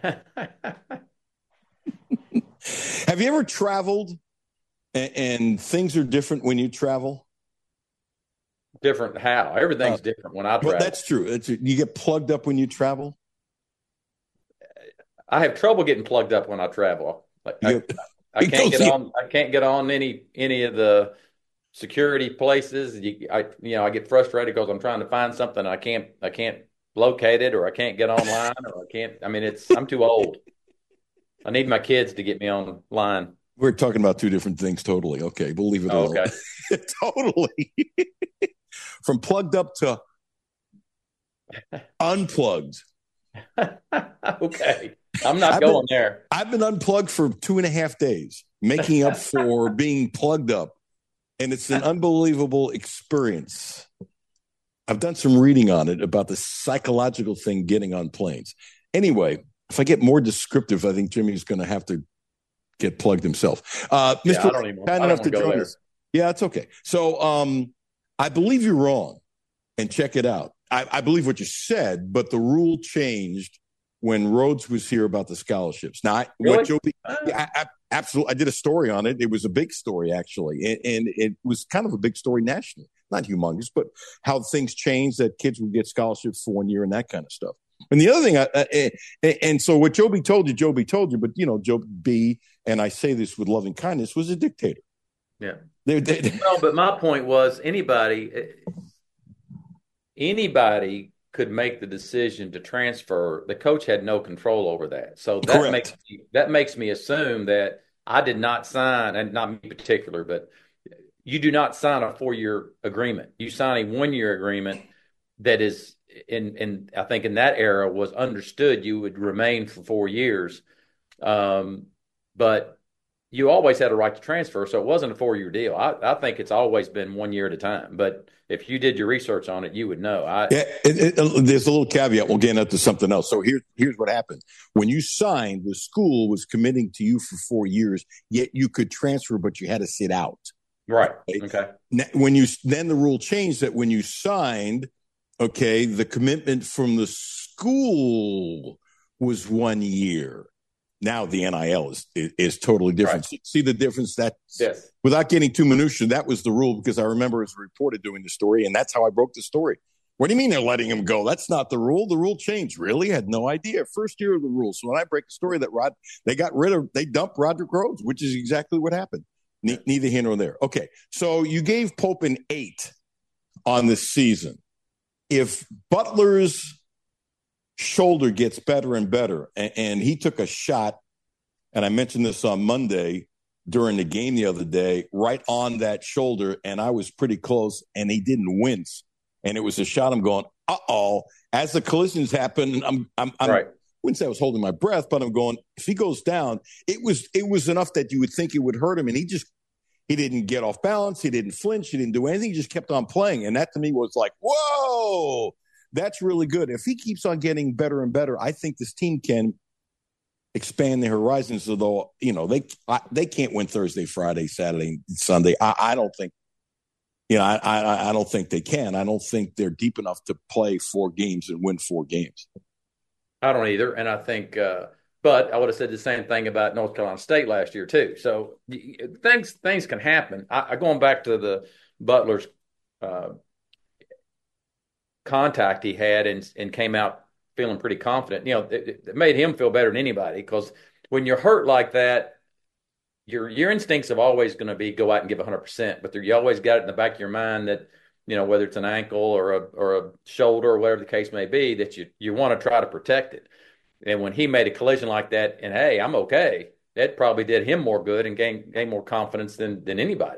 Have you ever traveled and, and things are different when you travel?
Different how? Everything's uh, different when I travel.
Well, that's true. It's, you get plugged up when you travel?
I have trouble getting plugged up when I travel. Like, I, I can't get on. I can't get on any any of the security places. You, I you know I get frustrated because I'm trying to find something and I can't I can't locate it, or I can't get online, or I can't. I mean, it's I'm too old. I need my kids to get me online.
We're talking about two different things totally. Okay, believe it or not. Okay. Totally. From plugged up to unplugged.
Okay. I'm not
I've
going
been,
there.
I've been unplugged for two and a half days, making up for being plugged up. And it's an unbelievable experience. I've done some reading on it about the psychological thing getting on planes. Anyway, if I get more descriptive, I think Jimmy's going to have to get plugged himself. Uh,
yeah,
Mister
I don't even,
kind
I
enough
don't
to join
there.
us. Yeah, it's okay. So um, I believe you're wrong, and check it out. I, I believe what you said, but the rule changed when Rhodes was here about the scholarships. Now, I,
really?
what Joby, I, I, absolutely, I did a story on it. It was a big story, actually, and, and it was kind of a big story nationally. Not humongous, but how things changed, that kids would get scholarships for one year and that kind of stuff. And the other thing, I, I, and so what Joby told you, Joby told you, but, you know, Joby B, and I say this with loving kindness, was a dictator.
Yeah.
They, they,
well, but my point was anybody, anybody could make the decision to transfer. The coach had no control over that. So that
Correct.
makes me, that makes me assume that I did not sign, and not me in particular, but you do not sign a four-year agreement. You sign a one-year agreement that is, in, in I think in that era was understood you would remain for four years. Um, but you always had a right to transfer, so it wasn't a four-year deal. I, I think it's always been one year at a time. But if you did your research on it, you would know. I,
yeah, it, it, there's a little caveat. We'll get into something else. So here's here's what happened. When you signed, the school was committing to you for four years, yet you could transfer, but you had to sit out.
Right. Okay.
When you then the rule changed that when you signed, okay, the commitment from the school was one year. Now the N I L is is, is totally different. Right. See the difference? That
yes.
Without getting too minutiae, that was the rule, because I remember it was reported doing the story, and that's how I broke the story. What do you mean they're letting him go? That's not the rule. The rule changed. Really? I had no idea. First year of the rule. So when I break the story that Rod, they got rid of, they dumped Roderick Rhodes, which is exactly what happened. Ne- neither here nor there. Okay. So you gave Pope an eight on this season. If Butler's shoulder gets better and better, and, and he took a shot, and I mentioned this on Monday during the game the other day, right on that shoulder, and I was pretty close, and he didn't wince. And it was a shot I'm going, uh-oh. As the collisions happen, I'm, I'm, I'm
right.
I wouldn't say I was holding my breath, but I'm going, if he goes down, it was it was enough that you would think it would hurt him, and he just, he didn't get off balance, he didn't flinch, he didn't do anything, he just kept on playing. And that to me was like, whoa, that's really good. If he keeps on getting better and better, I think this team can expand their horizons, although, you know, they I, they can't win Thursday, Friday, Saturday, Sunday. I, I don't think, you know, I, I I don't think they can. I don't think they're deep enough to play four games and win four games.
I don't either. And I think, uh, but I would have said the same thing about North Carolina State last year too. So things things can happen. I, I going back to the Butler's uh, contact he had and and came out feeling pretty confident. You know, it, it made him feel better than anybody, because when you're hurt like that, your your instincts are always going to be go out and give one hundred percent, but you always got it in the back of your mind that, you know, whether it's an ankle or a or a shoulder or whatever the case may be, that you you want to try to protect it. And when he made a collision like that, and hey, I'm okay, that probably did him more good and gain gain more confidence than than anybody.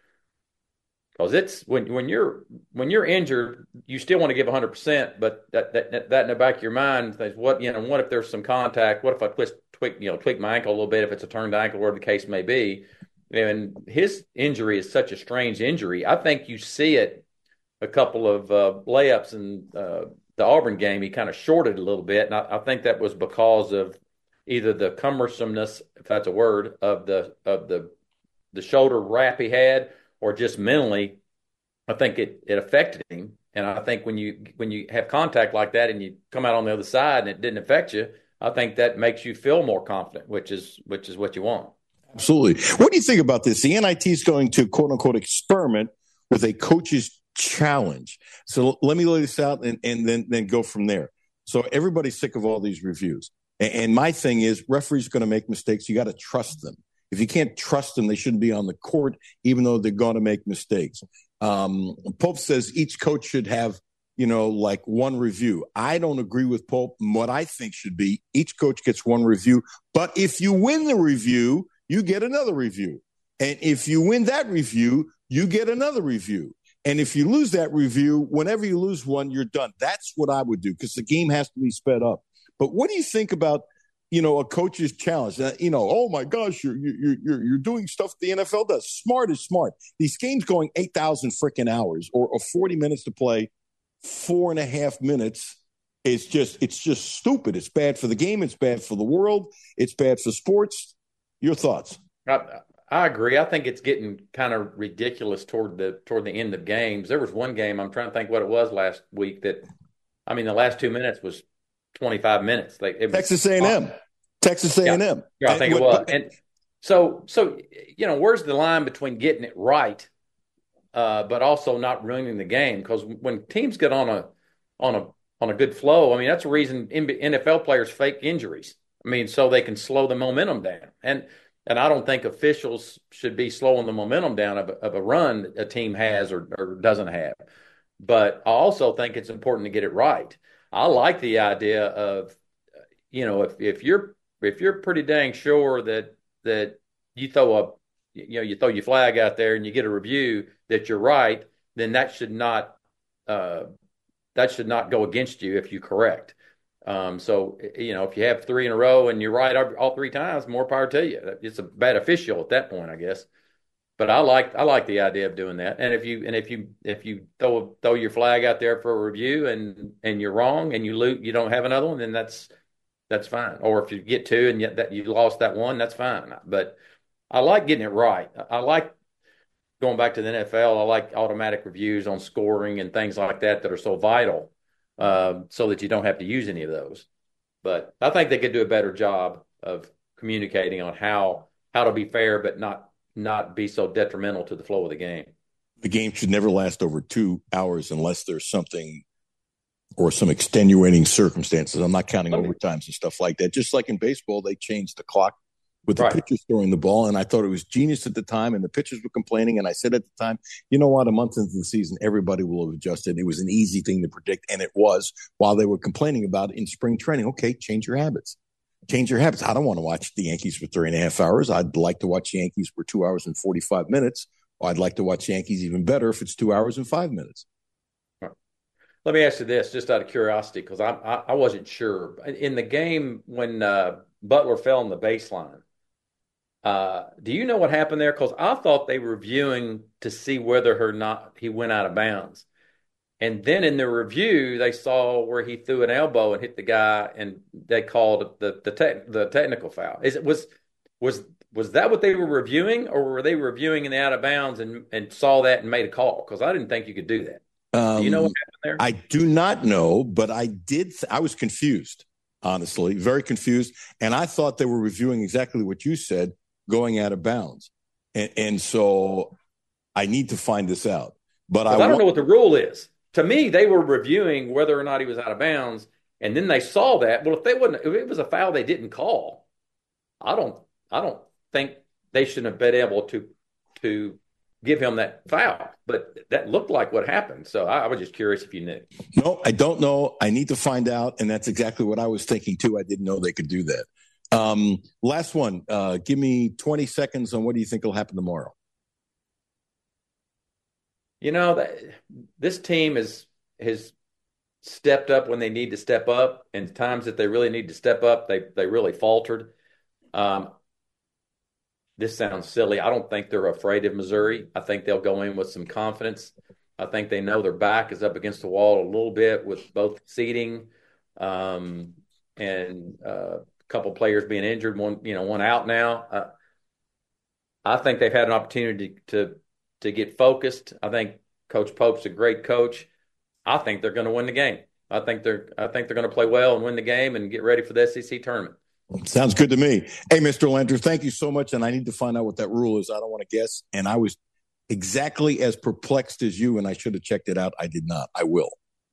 Because it's when when you're when you're injured, you still want to give one hundred percent, but that, that that in the back of your mind is what you know. What if there's some contact? What if I twist, tweak you know tweak my ankle a little bit if it's a turned ankle, whatever the case may be? And his injury is such a strange injury. I think you see it a couple of uh, layups in uh, the Auburn game. He kind of shorted a little bit, and I, I think that was because of either the cumbersomeness, if that's a word, of the of the the shoulder wrap he had, or just mentally, I think it, it affected him. And I think when you when you have contact like that and you come out on the other side and it didn't affect you, I think that makes you feel more confident, which is which is what you want.
Absolutely. What do you think about this? The N I T is going to, quote unquote, experiment with a coach's challenge. So let me lay this out and, and then, then go from there. So everybody's sick of all these reviews. And, and my thing is, referees are going to make mistakes. You got to trust them. If you can't trust them, they shouldn't be on the court, even though they're going to make mistakes. Um, Pope says each coach should have, you know, like one review. I don't agree with Pope. What I think should be each coach gets one review. But if you win the review, you get another review. And if you win that review, you get another review. And if you lose that review, whenever you lose one, you're done. That's what I would do because the game has to be sped up. But what do you think about, you know, a coach's challenge? Uh, you know, oh my gosh, you're you're you're you're doing stuff the N F L does. Smart is smart. These games going eight thousand freaking hours or, or forty minutes to play, four and a half minutes. It's just it's just stupid. It's bad for the game. It's bad for the world. It's bad for sports. Your thoughts?
I, I agree. I think it's getting kind of ridiculous toward the toward the end of games. There was one game, I'm trying to think what it was last week, that, I mean, the last two minutes was twenty-five minutes. Like it was,
Texas A and M. Texas A and M.
Yeah, yeah, I think it was. And so, so you know, where's the line between getting it right, uh, but also not ruining the game? Because when teams get on a on a on a good flow, I mean, that's the reason N F L players fake injuries. I mean, so they can slow the momentum down. And and I don't think officials should be slowing the momentum down of a, of a run a team has or, or doesn't have. But I also think it's important to get it right. I like the idea of, you know, if, if you're if you're pretty dang sure that that you throw a you know you throw your flag out there and you get a review that you're right, then that should not uh, that should not go against you if you correct. Um, so, you know, if you have three in a row and you're right all three times, more power to you. It's a bad official at that point, I guess. But I like I like the idea of doing that. And if you and if you if you throw throw your flag out there for a review and and you're wrong and you lose, you don't have another one, then that's that's fine. Or if you get two and yet that you lost that one, that's fine. But I like getting it right. I like going back to the N F L. I like automatic reviews on scoring and things like that that are so vital. Um, so that you don't have to use any of those. But I think they could do a better job of communicating on how how to be fair, but not not be so detrimental to the flow of the game.
The game should never last over two hours unless there's something or some extenuating circumstances. I'm not counting okay. overtimes and stuff like that. Just like in baseball, they changed the clock with the right. pitchers throwing the ball, and I thought it was genius at the time, and the pitchers were complaining, and I said at the time, you know what, a month into the season, everybody will have adjusted. It was an easy thing to predict, and it was, while they were complaining about it in spring training. Okay, change your habits. Change your habits. I don't want to watch the Yankees for three and a half hours. I'd like to watch the Yankees for two hours and forty-five minutes, or I'd like to watch the Yankees even better if it's two hours and five minutes.
Let me ask you this, just out of curiosity, because I, I, I wasn't sure. In the game when uh, Butler fell on the baseline, Uh, do you know what happened there? Because I thought they were reviewing to see whether or not he went out of bounds. And then in the review, they saw where he threw an elbow and hit the guy, and they called the the, te- the technical foul. Is it was was was that what they were reviewing, or were they reviewing in the out of bounds and, and saw that and made a call? Because I didn't think you could do that. Um, do you know what happened there?
I do not know, but I did. Th- I was confused, honestly, very confused. And I thought they were reviewing exactly what you said, going out of bounds. And, and so I need to find this out. But I,
I don't
wa-
know what the rule is. To me, they were reviewing whether or not he was out of bounds, and then they saw that. Well, if they wouldn't, if it was a foul they didn't call, I don't, I don't think they shouldn't have been able to to give him that foul. But that looked like what happened. So I, I was just curious if you knew.
No, I don't know. I need to find out, and that's exactly what I was thinking too. I didn't know they could do that. Um, last one. Uh, give me twenty seconds on what do you think will happen tomorrow?
You know, that, this team is has stepped up when they need to step up, and times that they really need to step up, they they really faltered. Um, this sounds silly. I don't think they're afraid of Missouri. I think they'll go in with some confidence. I think they know their back is up against the wall a little bit with both seeding um, and uh, a couple players being injured, one you know one out now. Uh, I think they've had an opportunity to to get focused. I think Coach Pope's a great coach. I think they're going to win the game. I think they're I think they're going to play well and win the game and get ready for the S E C tournament.
Sounds good to me. Hey, Mister Landers, thank you so much. And I need to find out what that rule is. I don't want to guess. And I was exactly as perplexed as you, and I should have checked it out. I did not. I will.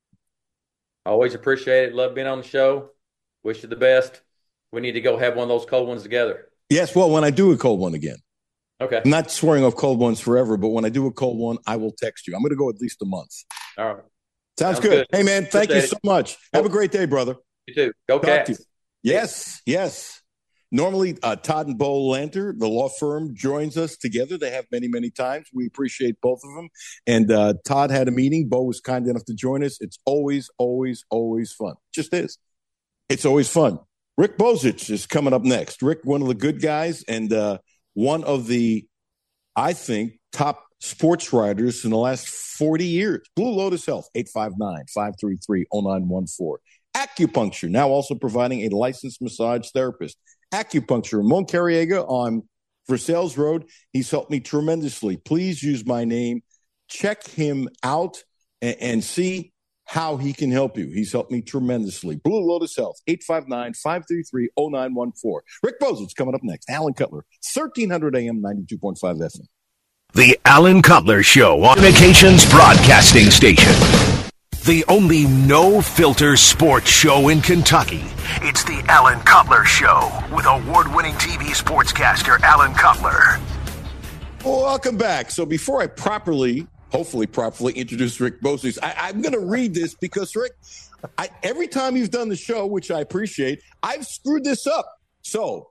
Always appreciate it. Love being on the show. Wish you the best. We need to go have one of those cold ones together.
Yes, well, when I do a cold one again.
Okay.
I'm not swearing off cold ones forever, but when I do a cold one, I will text you. I'm going to go at least a month.
All right.
Sounds, Sounds good. good. Hey, man, thank you so much. Have a great day, brother.
You too. Go Cats.
Yes, yes. Normally, uh, Todd and Bo Lanter, the law firm, joins us together. They have many, many times. We appreciate both of them. And uh, Todd had a meeting. Bo was kind enough to join us. It's always, always, always fun. Just is. It's always fun. Rick Bozich is coming up next. Rick, one of the good guys and uh, one of the, I think, top sports writers in the last forty years. Blue Lotus Health, eight five nine, five three three, zero nine one four. Acupuncture, now also providing a licensed massage therapist. Acupuncture, Moncariega on Versailles Road. He's helped me tremendously. Please use my name. Check him out and, and see how he can help you. He's helped me tremendously. Blue Lotus Health, eight five nine, five three three, zero nine one four. Rick Bozich coming up next. Alan Cutler, thirteen hundred A M, ninety-two point five F M.
The Alan Cutler Show on Communications Broadcasting Station. The only no-filter sports show in Kentucky. It's the Alan Cutler Show with award-winning T V sportscaster Alan Cutler.
Well, welcome back. So before I properly, hopefully properly introduce Rick Bozich, I, I'm going to read this because, Rick, I, every time you've done the show, which I appreciate, I've screwed this up. So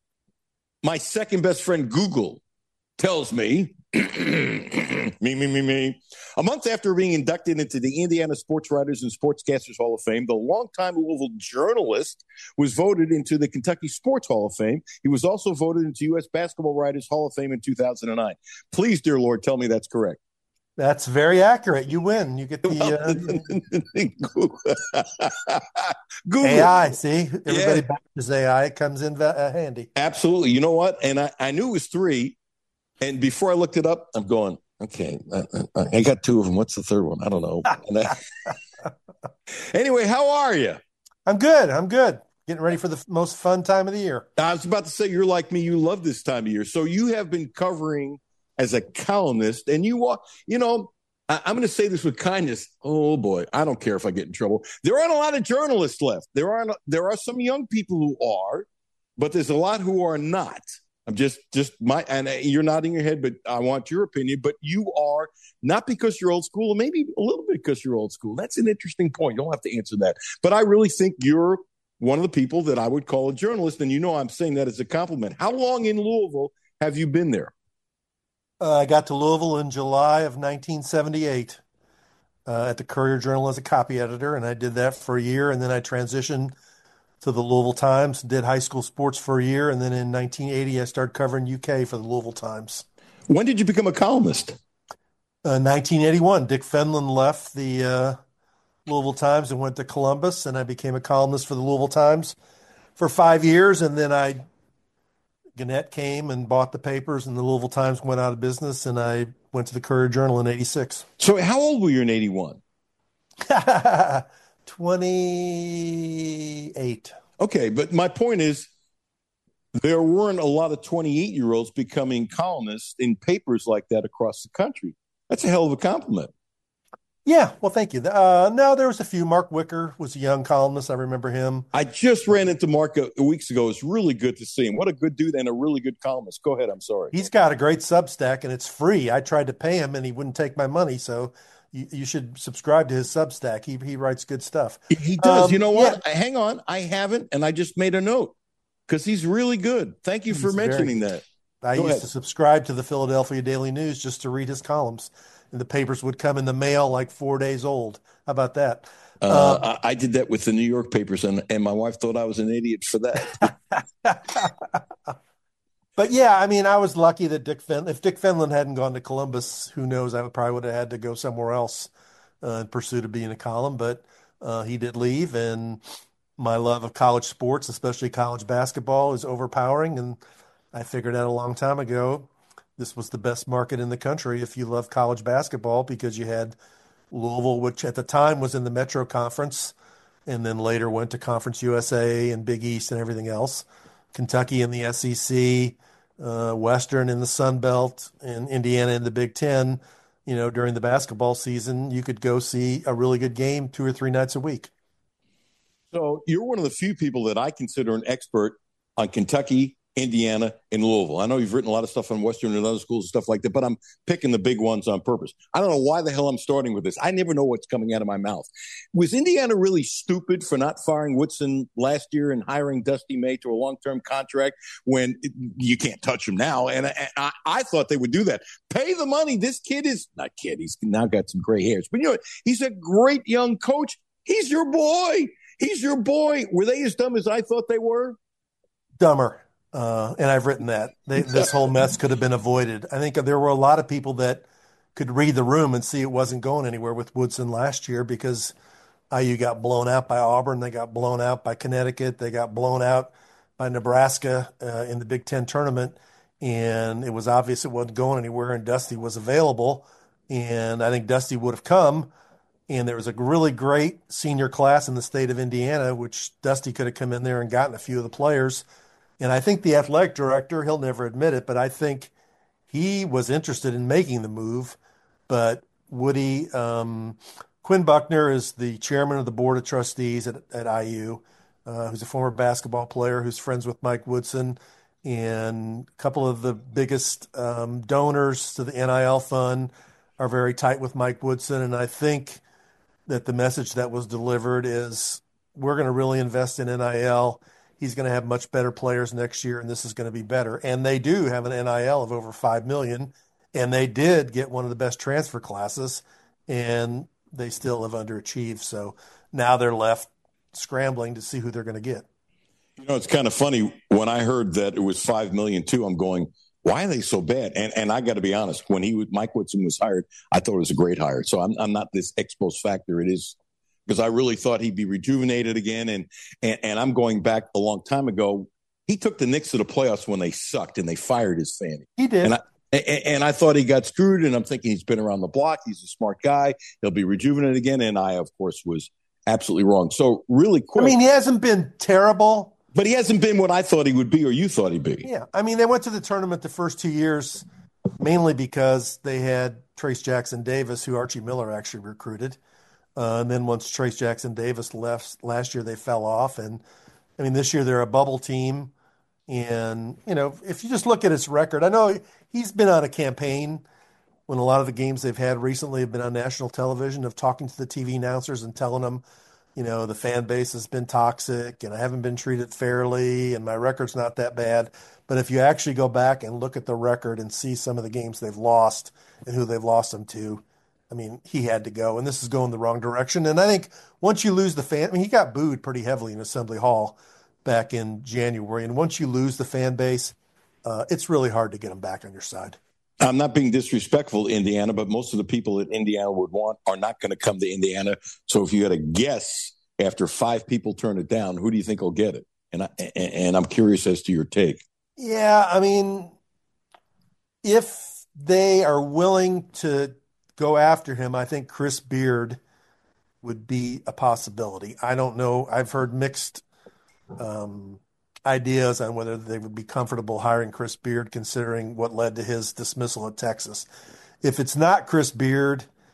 my second best friend, Google, tells me, me, me, me, me. A month after being inducted into the Indiana Sports Writers and Sportscasters Hall of Fame, the longtime Louisville journalist was voted into the Kentucky Sports Hall of Fame. He was also voted into U S Basketball Writers Hall of Fame in two thousand nine. Please, dear Lord, tell me that's correct.
That's very accurate. You win. You get the uh, Google. A I. See, everybody yeah. backs A I. It comes in uh, handy.
Absolutely. You know what? And I, I knew it was three. And before I looked it up, I'm going, okay, I, I got two of them. What's the third one? I don't know. I, anyway, how are you?
I'm good. I'm good. Getting ready for the most fun time of the year.
I was about to say, you're like me. You love this time of year. So you have been covering as a columnist, and you walk, you know, I, I'm going to say this with kindness. Oh, boy, I don't care if I get in trouble. There aren't a lot of journalists left. There aren't. There are some young people who are, but there's a lot who are not. I'm just, just my, and you're nodding your head, but I want your opinion. But you are not because you're old school, or maybe a little bit because you're old school. That's an interesting point. You don't have to answer that. But I really think you're one of the people that I would call a journalist. And you know, I'm saying that as a compliment. How long in Louisville have you been there?
Uh, I got to Louisville in July of nineteen seventy-eight uh, at the Courier-Journal as a copy editor. And I did that for a year. And then I transitioned to the Louisville Times, did high school sports for a year, and then in nineteen eighty, I started covering U K for the Louisville Times.
When did you become a columnist?
Uh, nineteen eighty-one. Dick Fenlon left the uh, Louisville Times and went to Columbus, and I became a columnist for the Louisville Times for five years, and then I Gannett came and bought the papers, and the Louisville Times went out of business, and I went to the Courier-Journal in eighty-six.
So how old were you in eighty-one?
twenty-eight.
Okay, but my point is there weren't a lot of twenty-eight-year-olds becoming columnists in papers like that across the country. That's a hell of a compliment.
Yeah, well, thank you. Uh, no, there was a few. Mark Wicker was a young columnist. I remember him.
I just ran into Mark a, a weeks ago. It's really good to see him. What a good dude and a really good columnist. Go ahead. I'm sorry.
He's got a great Substack, and it's free. I tried to pay him, and he wouldn't take my money, so you, you should subscribe to his Substack. He he writes good stuff.
He, he does.
Um,
you know what?
yeah.
Hang on. I haven't, and I just made a note because he's really good. Thank you
He's
for mentioning that.
I
Go
used
ahead.
to subscribe to the Philadelphia Daily News just to read his columns, and the papers would come in the mail like four days old. How about that?
Uh,
Um,
I, I did that with the New York papers, and, and my wife thought I was an idiot for that.
But yeah, I mean, I was lucky that Dick Fen if Dick Fenlon hadn't gone to Columbus, who knows? I would probably would have had to go somewhere else uh, in pursuit of being a column. But uh, he did leave, and my love of college sports, especially college basketball, is overpowering. And I figured out a long time ago this was the best market in the country if you love college basketball, because you had Louisville, which at the time was in the Metro Conference, and then later went to Conference U S A and Big East and everything else. Kentucky in the S E C, uh, Western in the Sun Belt, and Indiana in the Big Ten. You know, during the basketball season, you could go see a really good game two or three nights a week.
So you're one of the few people that I consider an expert on Kentucky, Indiana, and Louisville. I know you've written a lot of stuff on Western and other schools and stuff like that, but I'm picking the big ones on purpose. I don't know why the hell I'm starting with this. I never know what's coming out of my mouth. Was Indiana really stupid for not firing Woodson last year and hiring Dusty May to a long-term contract when it, you can't touch him now? And, I, and I, I thought they would do that. Pay the money. This kid is not kid. He's now got some gray hairs, but you know what? He's a great young coach. He's your boy. He's your boy. Were they as dumb as I thought they were?
Dumber. Uh, and I've written that. They, this whole mess could have been avoided. I think there were a lot of people that could read the room and see it wasn't going anywhere with Woodson last year, because I U got blown out by Auburn. They got blown out by Connecticut. They got blown out by Nebraska uh, in the Big Ten tournament. And it was obvious it wasn't going anywhere, and Dusty was available. And I think Dusty would have come. And there was a really great senior class in the state of Indiana, which Dusty could have come in there and gotten a few of the players. And I think the athletic director, he'll never admit it, but I think he was interested in making the move. But Woody, um, Quinn Buckner is the chairman of the board of trustees at, at I U, uh, who's a former basketball player who's friends with Mike Woodson, and a couple of the biggest um, donors to the N I L fund are very tight with Mike Woodson. And I think that the message that was delivered is, we're going to really invest in N I L. He's going to have much better players next year, and this is going to be better. And they do have an N I L of over five million dollars, and they did get one of the best transfer classes, and they still have underachieved. So now they're left scrambling to see who they're going to get.
You know, it's kind of funny. When I heard that it was five million dollars too, I'm going, why are they so bad? And and I got to be honest, when he Mike Woodson was hired, I thought it was a great hire. So I'm I'm not this ex post factor. It is, because I really thought he'd be rejuvenated again. And, and and I'm going back a long time ago. He took the Knicks to the playoffs when they sucked, and they fired his fanny.
He did.
And I, and, and I thought he got screwed, and I'm thinking he's been around the block. He's a smart guy. He'll be rejuvenated again. And I, of course, was absolutely wrong. So really quick.
I mean, he hasn't been terrible.
But he hasn't been what I thought he would be, or you thought he'd be.
Yeah. I mean, they went to the tournament the first two years mainly because they had Trace Jackson Davis, who Archie Miller actually recruited. Uh, and then once Trace Jackson Davis left last year, they fell off. And I mean, this year they're a bubble team. And, you know, if you just look at his record, I know he's been on a campaign when a lot of the games they've had recently have been on national television, of talking to the T V announcers and telling them, you know, the fan base has been toxic and I haven't been treated fairly and my record's not that bad. But if you actually go back and look at the record and see some of the games they've lost and who they've lost them to, I mean, he had to go, and this is going the wrong direction. And I think once you lose the fan, I mean, he got booed pretty heavily in Assembly Hall back in January. And once you lose the fan base, uh, it's really hard to get them back on your side.
I'm not being disrespectful to Indiana, but most of the people that Indiana would want are not going to come to Indiana. So if you had a guess, after five people turn it down, who do you think will get it? And I, and I'm curious as to your take.
Yeah, I mean, if they are willing to go after him, I think Chris Beard would be a possibility. I don't know. I've heard mixed um, ideas on whether they would be comfortable hiring Chris Beard, considering what led to his dismissal at Texas. If it's not Chris Beard,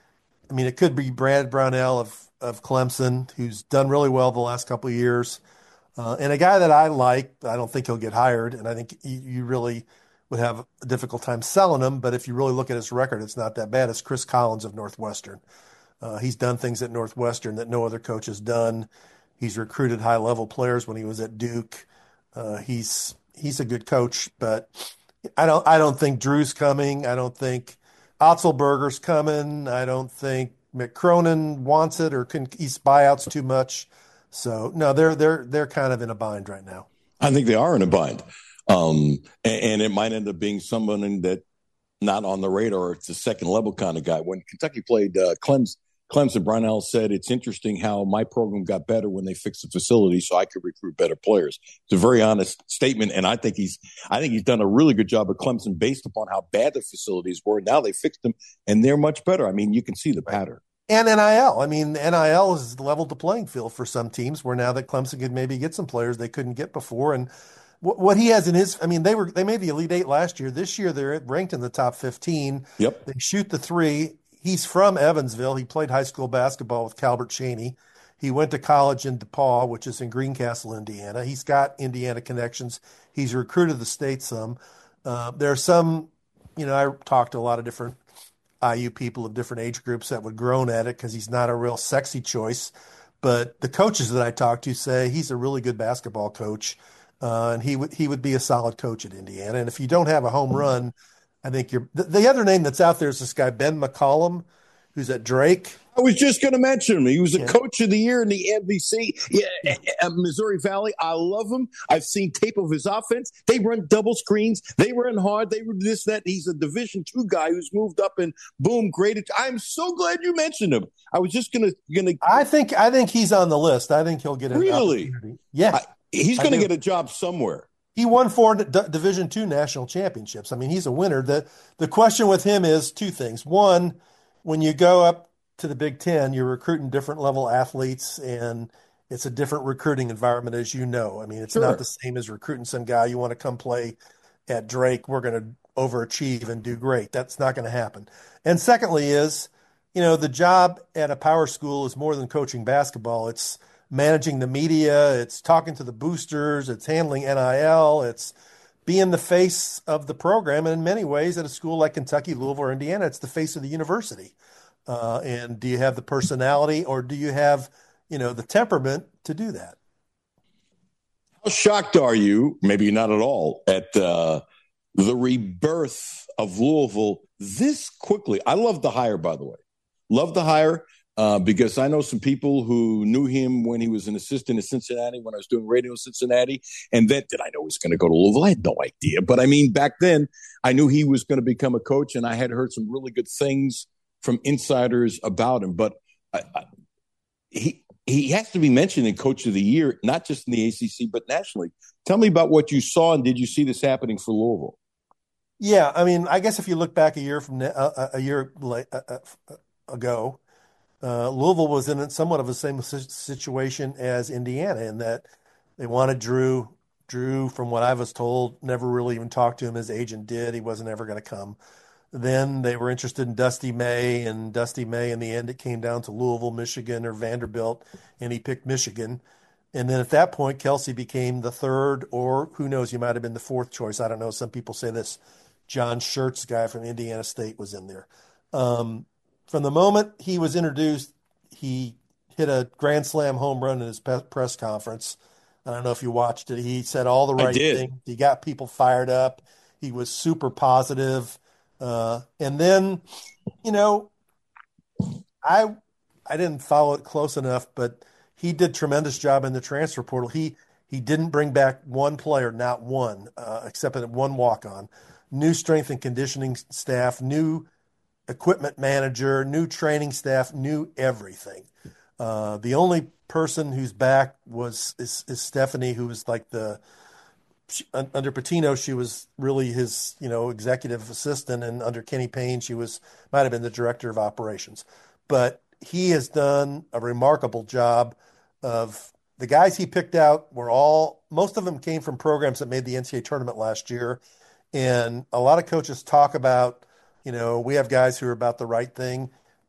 I mean, it could be Brad Brownell of, of Clemson, who's done really well the last couple of years. Uh, and a guy that I like, I don't think he'll get hired, and I think you, you really would have a difficult time selling him. But if you really look at his record, it's not that bad. It's Chris Collins of Northwestern. Uh, he's done things at Northwestern that no other coach has done. He's recruited high-level players when he was at Duke. Uh, he's he's a good coach, but I don't I don't think Drew's coming. I don't think Otzelberger's coming. I don't think Mick Cronin wants it or can he's buyouts too much. So no, they're they're they're kind of in a bind right now.
I think they are in a bind, um, and, and it might end up being someone that not on the radar. It's a second level kind of guy. When Kentucky played uh, Clemson, Clemson, Brownell said it's interesting how my program got better when they fixed the facility, so I could recruit better players. It's a very honest statement, and I think he's I think he's done a really good job at Clemson based upon how bad the facilities were. Now they fixed them, and they're much better. I mean, you can see the pattern.
And N I L. I mean, N I L has leveled the playing field for some teams where now that Clemson could maybe get some players they couldn't get before. And what, what he has in his, I mean, they were they made the Elite Eight last year. This year they're ranked in the top fifteen.
Yep.
They shoot the three. He's from Evansville. He played high school basketball with Calbert Cheney. He went to college in DePaul, which is in Greencastle, Indiana. He's got Indiana connections. He's recruited the state some. Uh, there are some, you know, I talked to a lot of different I U people of different age groups that would groan at it because he's not a real sexy choice. But the coaches that I talked to say he's a really good basketball coach, uh, and he would he would be a solid coach at Indiana. And if you don't have a home run, I think you're the, the other name that's out there is this guy Ben McCollum, who's at Drake.
I was just going to mention him. He was a
Yeah.
coach of the year in the M V C, yeah, at Missouri Valley. I love him. I've seen tape of his offense. They run double screens. They run hard. They run this, that. He's a Division two guy who's moved up and boom, great. I'm so glad you mentioned him. I was just going to going to.
I think I think he's on the list. I think he'll get an
Really?
opportunity. Yeah,
I, he's
I
going to
do.
get a job somewhere.
He won four D- Division two national championships. I mean, he's a winner. The The question with him is two things. One, when you go up to the Big Ten, you're recruiting different level athletes, and it's a different recruiting environment, as you know. I mean, it's
Sure.
not the same as recruiting some guy you want to come play at Drake. We're going to overachieve and do great. That's not going to happen. And secondly is, you know, the job at a power school is more than coaching basketball. It's managing the media. It's talking to the boosters. It's handling N I L. It's being the face of the program. And in many ways, at a school like Kentucky, Louisville, or Indiana, it's the face of the university. Uh, and do you have the personality, or do you have, you know, the temperament to do that?
How shocked are you, maybe not at all, at uh, the rebirth of Louisville this quickly? I love the hire, by the way. Love the hire uh, because I know some people who knew him when he was an assistant in Cincinnati, when I was doing radio in Cincinnati. And then did I know he was going to go to Louisville? I had no idea. But I mean, back then, I knew he was going to become a coach, and I had heard some really good things from insiders about him. But I, I, he he has to be mentioned in Coach of the Year, not just in the A C C, but nationally. Tell me about what you saw, and did you see this happening for Louisville?
Yeah, I mean, I guess if you look back a year from uh, a year late, uh, uh, ago, uh, Louisville was in somewhat of the same situation as Indiana in that they wanted Drew. Drew, from what I was told, never really even talked to him. His agent did. He wasn't ever going to come. Then they were interested in Dusty May, and Dusty May, in the end, it came down to Louisville, Michigan, or Vanderbilt, and he picked Michigan. And then at that point, Kelsey became the third, or who knows, he might have been the fourth choice. I don't know. Some people say this John Schertz guy from Indiana State was in there. Um, from the moment he was introduced, he hit a grand slam home run in his pe- press conference. I don't know if you watched it. He said all the right things. He got people fired up. He was super positive. Uh, and then, you know, I I didn't follow it close enough, but he did tremendous job in the transfer portal. He he didn't bring back one player, not one, uh, except at one walk-on. New strength and conditioning staff, new equipment manager, new training staff, new everything. Uh, the only person who's back was is, is Stephanie, who was like the She, under Pitino, she was really his, you know, executive assistant, and under Kenny Payne, she was might have been the director of operations. But he has done a remarkable job of the guys he picked out were all, most of them came from programs that made the N C double A tournament last year. And a lot of coaches talk about, you know, we have guys who are about the right thing.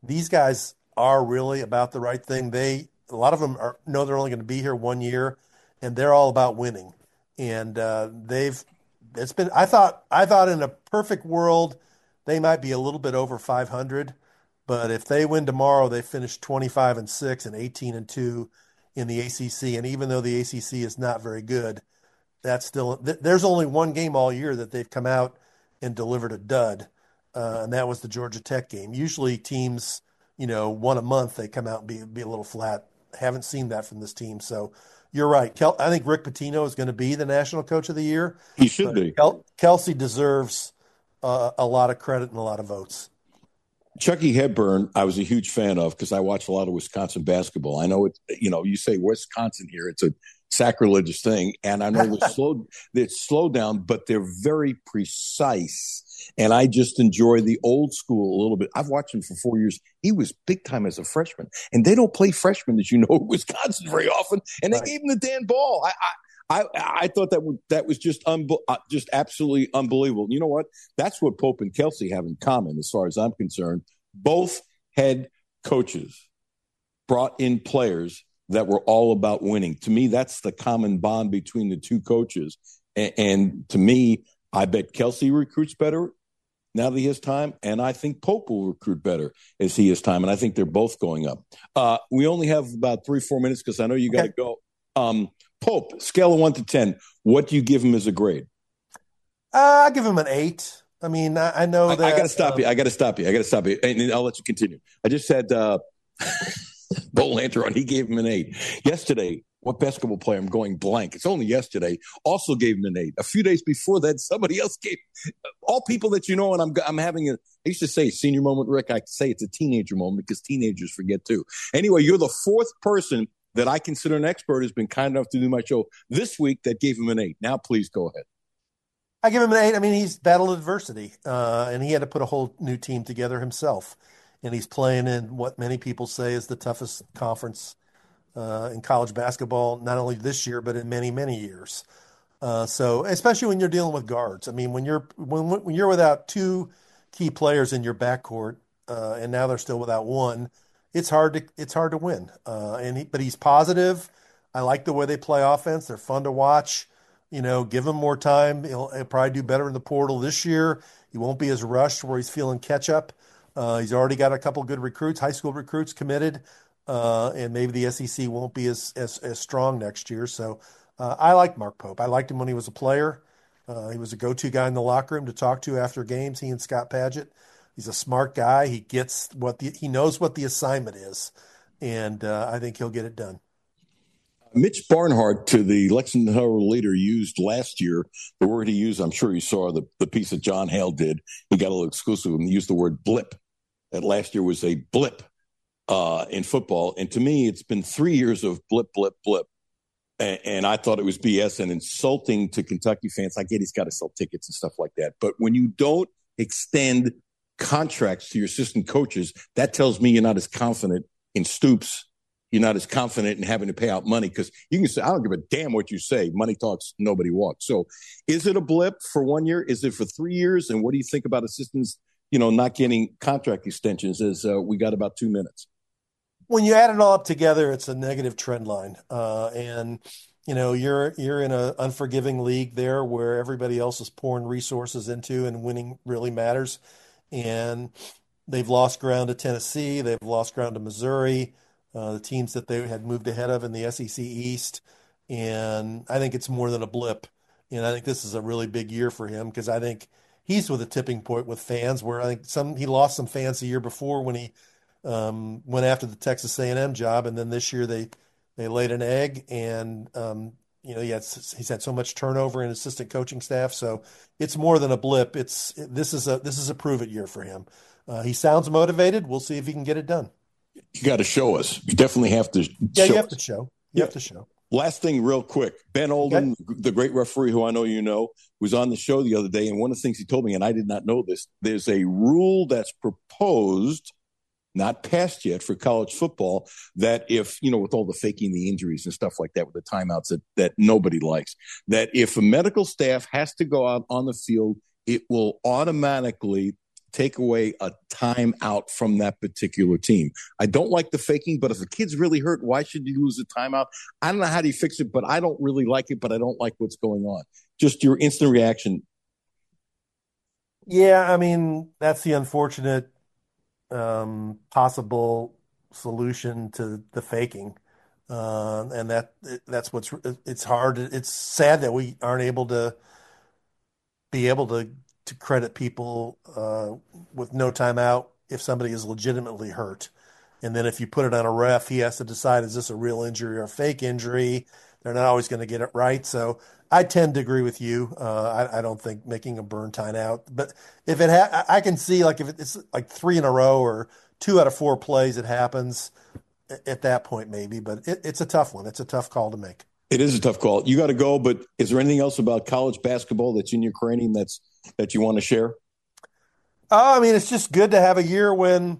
these guys are really about the right thing. They a lot of them are know they're only going to be here one year, and they're all about winning. And uh, they've it's been I thought I thought in a perfect world they might be a little bit over five hundred, but if they win tomorrow, they finish twenty-five and six and eighteen and two in the A C C. And even though the A C C is not very good, that's still th- there's only one game all year that they've come out and delivered a dud, uh, and that was the Georgia Tech game. Usually teams, you know, one a month they come out and be be a little flat. Haven't seen that from this team. So you're right. Kel- I think Rick Pitino is going to be the national coach of the year.
He should be.
Kel- Kelsey deserves uh, a lot of credit and a lot of votes.
Chucky Hepburn, I was a huge fan of because I watched a lot of Wisconsin basketball. I know it. You know, you say Wisconsin here, it's a sacrilegious thing, and I know they're slow. They're slowed down, but they're very precise. And I just enjoy the old school a little bit. I've watched him for four years. He was big time as a freshman, and they don't play freshmen, as you know, at Wisconsin very often. And they right. gave him the Dan ball. I, I, I, I thought that would, that was just un, uh, just absolutely unbelievable. You know what? That's what Pope and Kelsey have in common, as far as I'm concerned. Both head coaches brought in players that were all about winning. To me, that's the common bond between the two coaches. And, and to me, I bet Kelsey recruits better now that he has time, and I think Pope will recruit better as he has time, and I think they're both going up. Uh, we only have about three, four minutes because I know you got to okay. go. Um, Pope, scale of one to ten, what do you give him as a grade?
Uh, I give him an eight. I mean, I, I know
I,
that.
I got to stop
um,
you. I got to stop you. I got to stop you, and I'll let you continue. I just had uh, Bo Lanter on. He gave him an eight. Yesterday, what basketball player, I'm going blank, it's only yesterday, also gave him an eight. A few days before that, somebody else gave, all people that you know, and I'm I'm having a, I used to say senior moment, Rick, I say it's a teenager moment because teenagers forget too. Anyway, you're the fourth person that I consider an expert who's been kind enough to do my show this week that gave him an eight. Now, please go ahead.
I give him an eight. I mean, he's battled adversity, uh, and he had to put a whole new team together himself. And he's playing in what many people say is the toughest conference Uh, in college basketball, not only this year, but in many, many years. Uh, so especially when you're dealing with guards. I mean, when you're when when you're without two key players in your backcourt, uh, and now they're still without one, it's hard to it's hard to win. Uh, and he, but he's positive. I like the way they play offense. They're fun to watch. You know, give him more time. He'll, he'll probably do better in the portal this year. He won't be as rushed where he's feeling catch up. Uh, he's already got a couple good recruits, high school recruits committed. Uh, and maybe the S E C won't be as as, as strong next year. So uh, I like Mark Pope. I liked him when he was a player. Uh, he was a go-to guy in the locker room to talk to after games. He and Scott Padgett. He's a smart guy. He gets what the, he knows what the assignment is, and uh, I think he'll get it done.
Mitch Barnhart, to the Lexington Herald Leader, used last year the word he used. I'm sure you saw the, the piece that John Hale did. He got a little exclusive and used the word blip. That last year was a blip. Uh, in football. And to me, it's been three years of blip, blip, blip. And, and I thought it was B S and insulting to Kentucky fans. I get he's got to sell tickets and stuff like that. But when you don't extend contracts to your assistant coaches, that tells me you're not as confident in Stoops. You're not as confident in having to pay out money because you can say, I don't give a damn what you say. Money talks, nobody walks. So is it a blip for one year? Is it for three years? And what do you think about assistants, you know, not getting contract extensions as uh, we got about two minutes?
When you add it all up together, it's a negative trend line. Uh, and, you know, you're you're in an unforgiving league there where everybody else is pouring resources into and winning really matters. And they've lost ground to Tennessee. They've lost ground to Missouri, uh, the teams that they had moved ahead of in the S E C East. And I think it's more than a blip. And I think this is a really big year for him because I think he's with a tipping point with fans where I think some he lost some fans the year before when he Um, went after the Texas A and M job, and then this year they they laid an egg, and um, you know he had, he's had so much turnover in assistant coaching staff, so it's more than a blip. It's this is a this is a prove it year for him. Uh, he sounds motivated. We'll see if he can get it done.
You got to show us. You definitely have to.
Yeah,
show
you have
us.
to show. You
Yeah.
have to show.
Last thing, real quick. Ben Olden,
Okay.
the great referee who I know you know, was on the show the other day, and one of the things he told me, and I did not know this, there's a rule that's proposed, not passed yet, for college football, that if, you know, with all the faking the injuries and stuff like that, with the timeouts that, that nobody likes, that if a medical staff has to go out on the field, it will automatically take away a timeout from that particular team. I don't like the faking, but if the kid's really hurt, why should you lose a timeout? I don't know how do you fix it, but I don't really like it, but I don't like what's going on. Just your instant reaction.
Yeah, I mean, that's the unfortunate um, possible solution to the faking. Uh, and that that's what's it's hard. It's sad that we aren't able to be able to to credit people uh, with no timeout if somebody is legitimately hurt. And then if you put it on a ref, he has to decide, is this a real injury or a fake injury? They're not always going to get it right. So I tend to agree with you. Uh, I, I don't think making a burn timeout, but if it ha- I can see like if it's like three in a row or two out of four plays, it happens at that point maybe, but it, it's a tough one. It's a tough call to make.
It is a tough call. You got to go, but is there anything else about college basketball that's in your cranium that's that you want to share?
Oh, I mean, it's just good to have a year when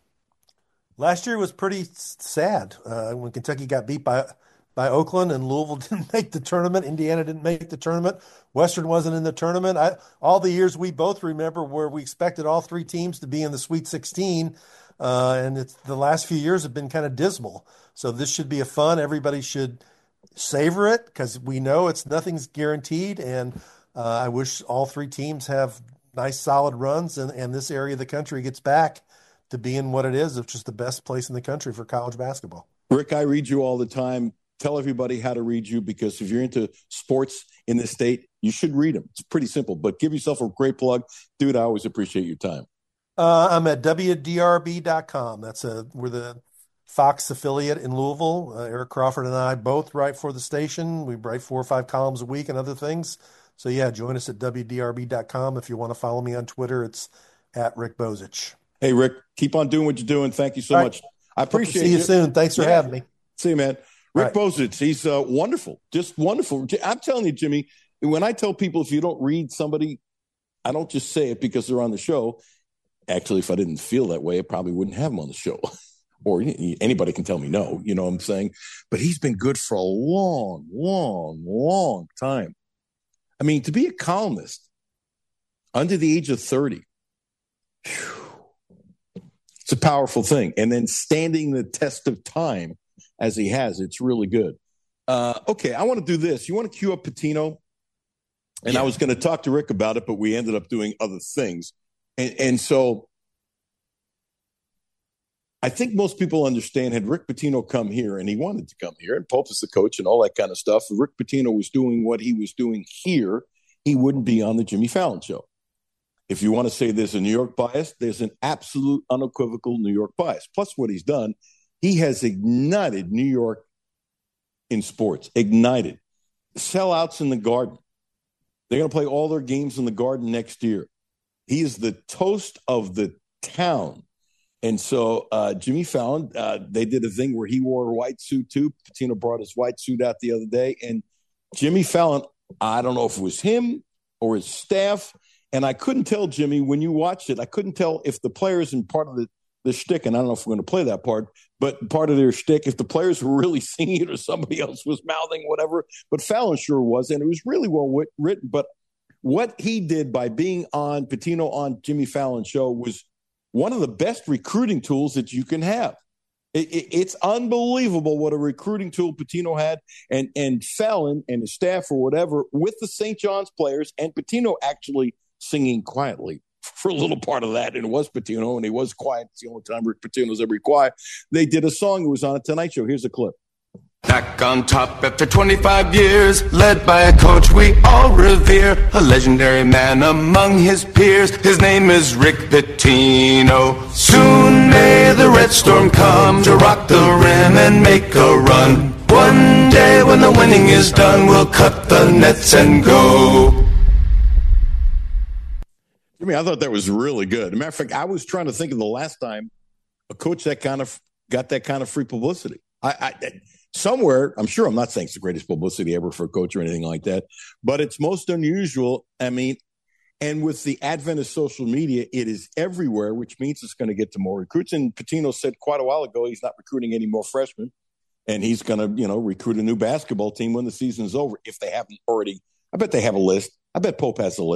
last year was pretty sad uh, when Kentucky got beat by by Oakland and Louisville didn't make the tournament. Indiana didn't make the tournament. Western wasn't in the tournament. I, all the years we both remember where we expected all three teams to be in the Sweet sixteen, uh, and it's, the last few years have been kind of dismal. So this should be a fun. Everybody should savor it because we know it's nothing's guaranteed, and uh, I wish all three teams have nice solid runs and, and this area of the country gets back to being what it is, which is the best place in the country for college basketball.
Rick, I read you all the time. Tell everybody how to read you, because if you're into sports in this state, you should read them. It's pretty simple, but give yourself a great plug. Dude, I always appreciate your time.
Uh, I'm at W D R B dot com. That's a, we're the Fox affiliate in Louisville. Uh, Eric Crawford and I both write for the station. We write four or five columns a week and other things. So yeah, join us at W D R B dot com. If you want to follow me on Twitter, it's at Rick Bozich.
Hey, Rick, keep on doing what you're doing. Thank you so
All
much.
right.
I appreciate it.
See you soon. Thanks for
yeah.
having me.
See you, man. Rick
All right.
Bozich, he's uh, wonderful, just wonderful. I'm telling you, Jimmy, when I tell people if you don't read somebody, I don't just say it because they're on the show. Actually, if I didn't feel that way, I probably wouldn't have him on the show. Or anybody can tell me no, you know what I'm saying? But he's been good for a long, long, long time. I mean, to be a columnist under the age of thirty, whew, it's a powerful thing. And then standing the test of time as he has, it's really good. Uh, okay, I want to do this. You want to cue up Pitino? And yeah. I was going to talk to Rick about it, but we ended up doing other things. And, and so I think most people understand, had Rick Pitino come here, and he wanted to come here, and Pope is the coach and all that kind of stuff, if Rick Pitino was doing what he was doing here, he wouldn't be on the Jimmy Fallon show. If you want to say there's a New York bias, there's an absolute unequivocal New York bias. Plus what he's done, he has ignited New York in sports, ignited. Sellouts in the Garden. They're going to play all their games in the Garden next year. He is the toast of the town. And so uh, Jimmy Fallon, uh, they did a thing where he wore a white suit too. Pitino brought his white suit out the other day. And Jimmy Fallon, I don't know if it was him or his staff, and I couldn't tell, Jimmy, when you watched it, I couldn't tell if the players and part of the, the shtick, and I don't know if we're going to play that part, but part of their shtick, if the players were really singing it or somebody else was mouthing whatever. But Fallon sure was, and it was really well wit- written. But what he did by being on Pitino on Jimmy Fallon's show was one of the best recruiting tools that you can have. It, it, it's unbelievable what a recruiting tool Pitino had, and, and Fallon and his staff or whatever with the Saint John's players, and Pitino actually singing quietly for a little part of that. And it was Pitino, and he was quiet. It's the only time Rick Pitino's ever quiet. They did a song that was on a Tonight Show. Here's a clip.
Back on top after twenty-five years, led by a coach we all revere, a legendary man among his peers. His name is Rick Pitino. Soon may the Red Storm come to rock the rim and make a run. One day when the winning is done, we'll cut the nets and go.
I mean, I thought that was really good. As a matter of fact, I was trying to think of the last time a coach that kind of got that kind of free publicity. I, I somewhere, I'm sure I'm not saying it's the greatest publicity ever for a coach or anything like that, but it's most unusual. I mean, and with the advent of social media, it is everywhere, which means it's going to get to more recruits. And Pitino said quite a while ago he's not recruiting any more freshmen, and he's going to, you know, recruit a new basketball team when the season is over, if they haven't already. I bet they have a list. I bet Pope has a list.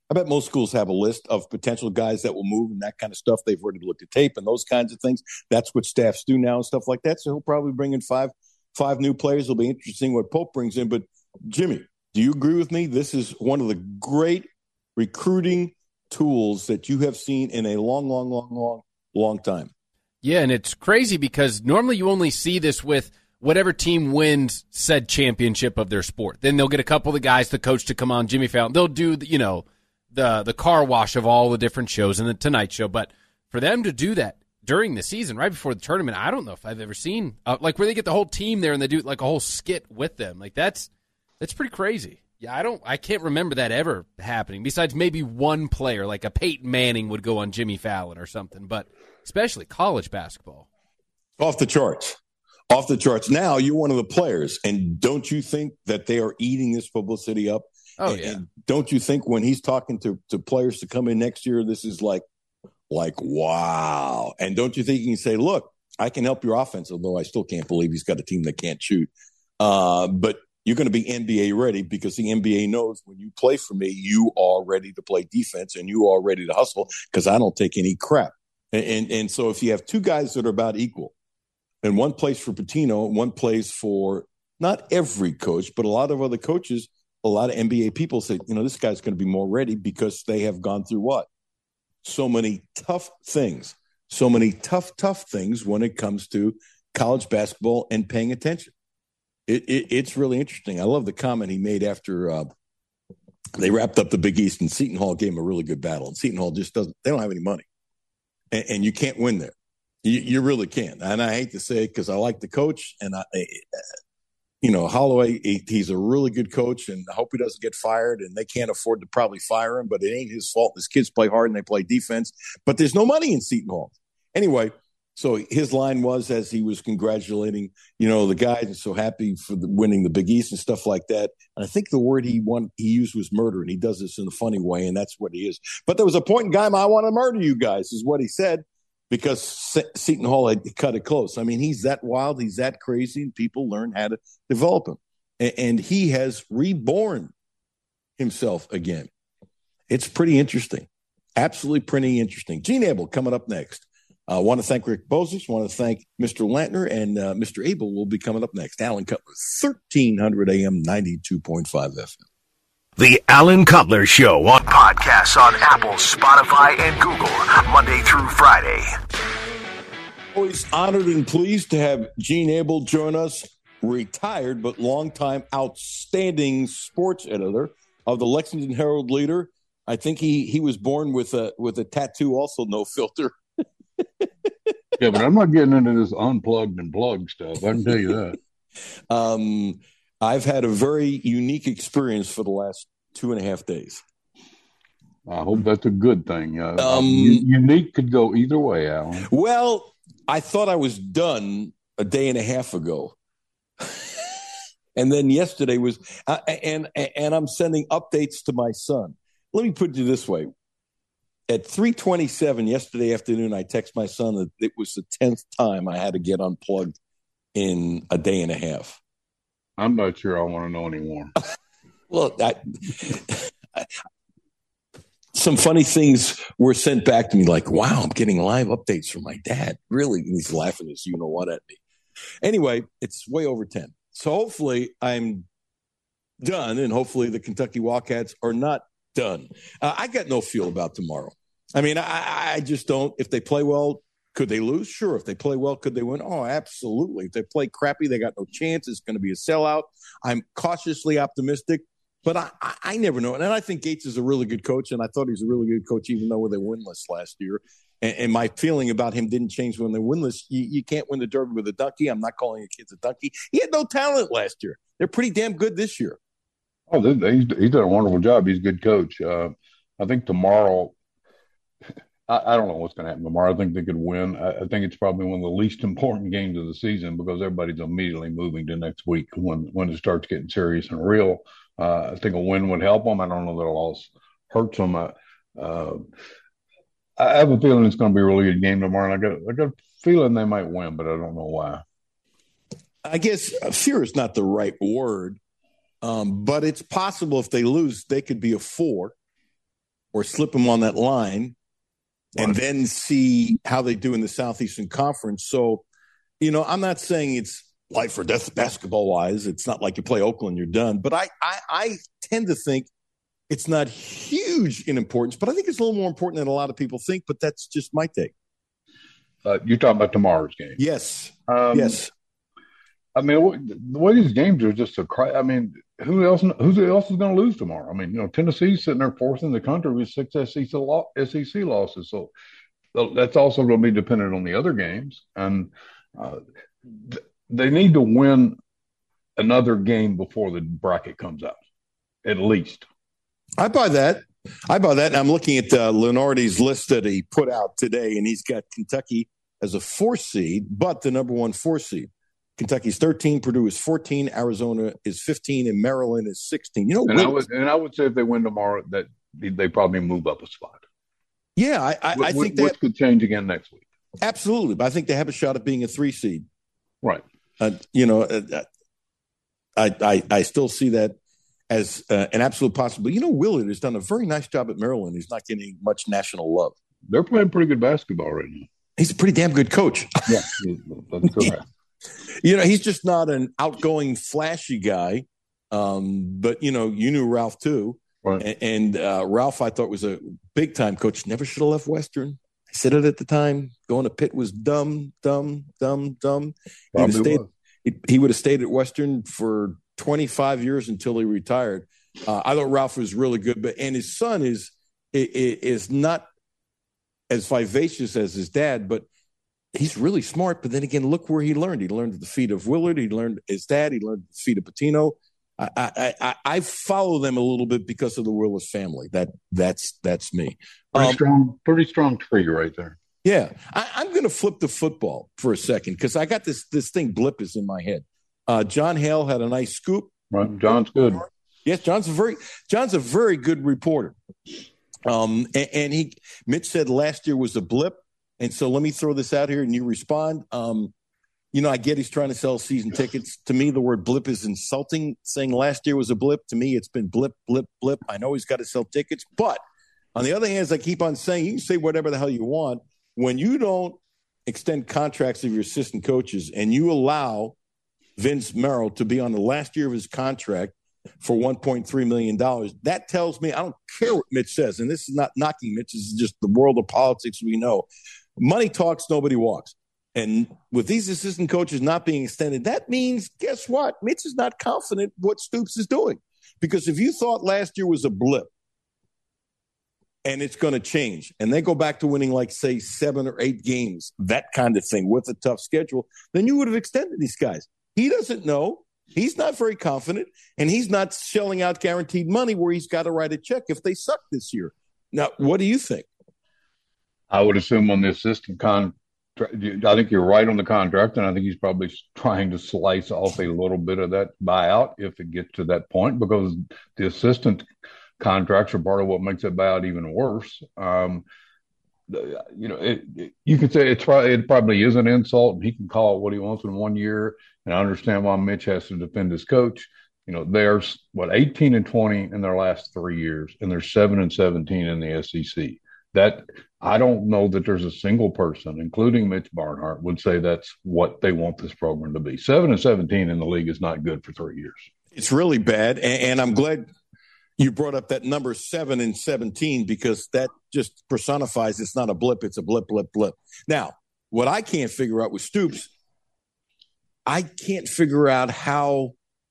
I bet most schools have a list of potential guys that will move and that kind of stuff. They've already looked at tape and those kinds of things. That's what staffs do now and stuff like that. So he'll probably bring in five five new players. It'll be interesting what Pope brings in. But, Jimmy, do you agree with me? This is one of the great recruiting tools that you have seen in a long, long, long, long, long time.
Yeah, and it's crazy because normally you only see this with whatever team wins said championship of their sport. Then they'll get a couple of the guys, the coach to come on, Jimmy Fallon. They'll do, you know, the the car wash of all the different shows and the Tonight Show. But for them to do that during the season, right before the tournament, I don't know if I've ever seen, uh, like where they get the whole team there and they do like a whole skit with them. Like that's that's pretty crazy. Yeah, I don't, I can't remember that ever happening. Besides maybe one player, like a Peyton Manning would go on Jimmy Fallon or something. But especially college basketball,
off the charts. Off the charts. Now you're one of the players, and don't you think that they are eating this publicity up?
Oh,
and,
yeah.
And don't you think when he's talking to, to players to come in next year, this is like, like, wow. And don't you think he can say, look, I can help your offense, although I still can't believe he's got a team that can't shoot. Uh, but you're going to be N B A ready because the N B A knows when you play for me, you are ready to play defense and you are ready to hustle because I don't take any crap. And, and, and so if you have two guys that are about equal, and one plays for Pitino, one plays for not every coach, but a lot of other coaches, a lot of N B A people say, you know, this guy's going to be more ready because they have gone through what? So many tough things, so many tough, tough things when it comes to college basketball and paying attention. It, it, it's really interesting. I love the comment he made after uh, they wrapped up the Big East and Seton Hall gave him a really good battle. And Seton Hall just doesn't, they don't have any money. And, and you can't win there. You, you really can't. And I hate to say it because I like the coach and I, you know, Holloway, he, he's a really good coach and I hope he doesn't get fired and they can't afford to probably fire him, but it ain't his fault. His kids play hard and they play defense, but there's no money in Seton Hall. Anyway, so his line was as he was congratulating, you know, the guys and so happy for the, winning the Big East and stuff like that. And I think the word he won, he used was murder, and he does this in a funny way, and that's what he is. But there was a point in time, I want to murder you guys, is what he said, because Se- Seton Hall had cut it close. I mean, he's that wild, he's that crazy, and people learn how to develop him. And, and he has reborn himself again. It's pretty interesting. Absolutely pretty interesting. Gene Abel coming up next. I uh, want to thank Rick Bozich. want to thank Mister Lantner, and uh, Mister Abel will be coming up next. Alan Cutler, thirteen hundred A M, ninety-two point five F M.
The Alan Cutler Show on podcasts on Apple, Spotify, and Google, Monday through Friday.
Always honored and pleased to have Gene Abel join us, retired but longtime outstanding sports editor of the Lexington Herald Leader. I think he he was born with a with a tattoo, also no filter.
Yeah, but I'm not getting into this unplugged and plugged stuff. I can tell you that.
um, I've had a very unique experience for the last two and a half days.
I hope that's a good thing. Uh,
um,
unique could go either way, Alan.
Well, I thought I was done a day and a half ago. And then yesterday was, uh, and and I'm sending updates to my son. Let me put it this way. At three twenty-seven yesterday afternoon, I text my son that it was the tenth time I had to get unplugged in a day and a half.
I'm not sure I want to know anymore.
Well, I, I, some funny things were sent back to me like, wow, I'm getting live updates from my dad. Really? And he's laughing as you know what at me. Anyway, it's way over ten. So hopefully I'm done, and hopefully the Kentucky Wildcats are not done. Uh, I got no feel about tomorrow. I mean, I, I just don't. If they play well, could they lose? Sure. If they play well, could they win? Oh, absolutely. If they play crappy, they got no chance. It's going to be a sellout. I'm cautiously optimistic, but I, I, I never know. And I think Gates is a really good coach, and I thought he was a really good coach even though they were winless last year. And, and my feeling about him didn't change when they're winless. You, you can't win the Derby with a donkey. I'm not calling a kid a donkey. He had no talent last year. They're pretty damn good this year.
Oh, he's, he's done a wonderful job. He's a good coach. Uh, I think tomorrow, I, I don't know what's going to happen tomorrow. I think they could win. I, I think it's probably one of the least important games of the season because everybody's immediately moving to next week when, when it starts getting serious and real. Uh, I think a win would help them. I don't know that a loss hurts them. I, uh, I have a feeling it's going to be a really good game tomorrow. And I got, I got a feeling they might win, but I don't know why.
I guess fear is not the right word. Um, but it's possible if they lose, they could be a four. or slip them on that line and then see how they do in the Southeastern Conference. So, you know, I'm not saying it's life or death basketball-wise. It's not like you play Oakland, you're done. But I, I, I tend to think it's not huge in importance, but I think it's a little more important than a lot of people think, but that's just my take.
Uh, you're talking about tomorrow's game.
Yes.
Um,
yes.
I mean, the way these games are just a cry. I mean, who else? Who else is going to lose tomorrow? I mean, you know, Tennessee's sitting there fourth in the country with six S E C losses, so that's also going to be dependent on the other games, and uh, they need to win another game before the bracket comes out, at least.
I buy that. I buy that. And I'm looking at uh, Lenardi's list that he put out today, and he's got Kentucky as a four seed, but the number one four seed. Kentucky's thirteen, Purdue is fourteen, Arizona is fifteen, and Maryland is sixteen. You know,
and I would and I would say if they win tomorrow, that they probably move up a spot.
Yeah, I, I, I think
what
that
could change again next week.
Absolutely, but I think they have a shot at being a three seed.
Right.
Uh, you know, uh, I, I I still see that as uh, an absolute possibility. You know, Willard has done a very nice job at Maryland. He's not getting much national love.
They're playing pretty good basketball right now.
He's a pretty damn good coach.
Yeah, that's correct.
You know, he's just not an outgoing, flashy guy. Um, but, you know, you knew Ralph, too.
Right.
And, and uh, Ralph, I thought, was a big-time coach. Never should have left Western. I said it at the time. Going to Pitt was dumb, dumb, dumb, dumb. He would, stayed, he, he would have stayed at Western for twenty-five years until he retired. Uh, I thought Ralph was really good. But and his son is is not as vivacious as his dad, but he's really smart. But then again, look where he learned. He learned at the feet of Willard. He learned his dad. He learned at the feet of Pitino. I, I, I, I follow them a little bit because of the Willis family. That that's that's me.
Pretty
um,
strong, pretty strong tree right there.
Yeah, I, I'm going to flip the football for a second because I got this this thing blip is in my head. Uh, John Hale had a nice scoop.
Right, John's good.
Yes, John's a very John's a very good reporter. Um, and, and he Mitch said last year was a blip. And so let me throw this out here and you respond. Um, you know, I get he's trying to sell season tickets. To me, the word blip is insulting. Saying last year was a blip, to me, it's been blip, blip, blip. I know he's got to sell tickets. But on the other hand, as I keep on saying, you can say whatever the hell you want. When you don't extend contracts of your assistant coaches and you allow Vince Merrill to be on the last year of his contract for one point three million dollars, that tells me, I don't care what Mitch says, and this is not knocking Mitch, this is just the world of politics we know. Money talks, nobody walks. And with these assistant coaches not being extended, that means, guess what? Mitch is not confident what Stoops is doing. Because if you thought last year was a blip and it's going to change, and they go back to winning, like, say, seven or eight games, that kind of thing with a tough schedule, then you would have extended these guys. He doesn't know. He's not very confident, and he's not shelling out guaranteed money where he's got to write a check if they suck this year. Now, what do you think?
I would assume on the assistant contract, I think you're right on the contract, and I think he's probably trying to slice off a little bit of that buyout if it gets to that point, because the assistant contracts are part of what makes that buyout even worse. Um, you know, it, it, you could say it's probably, it probably is an insult, and he can call it what he wants in one year. And I understand why Mitch has to defend his coach. You know, they're what eighteen and twenty in their last three years, and they're seven and seventeen in the S E C. That I don't know that there's a single person, including Mitch Barnhart, would say that's what they want this program to be. Seven and seventeen in the league is not good for three years.
It's really bad, and, and I'm glad you brought up that number seven and seventeen, because that just personifies it's not a blip, it's a blip, blip, blip. Now, what I can't figure out with Stoops, I can't figure out how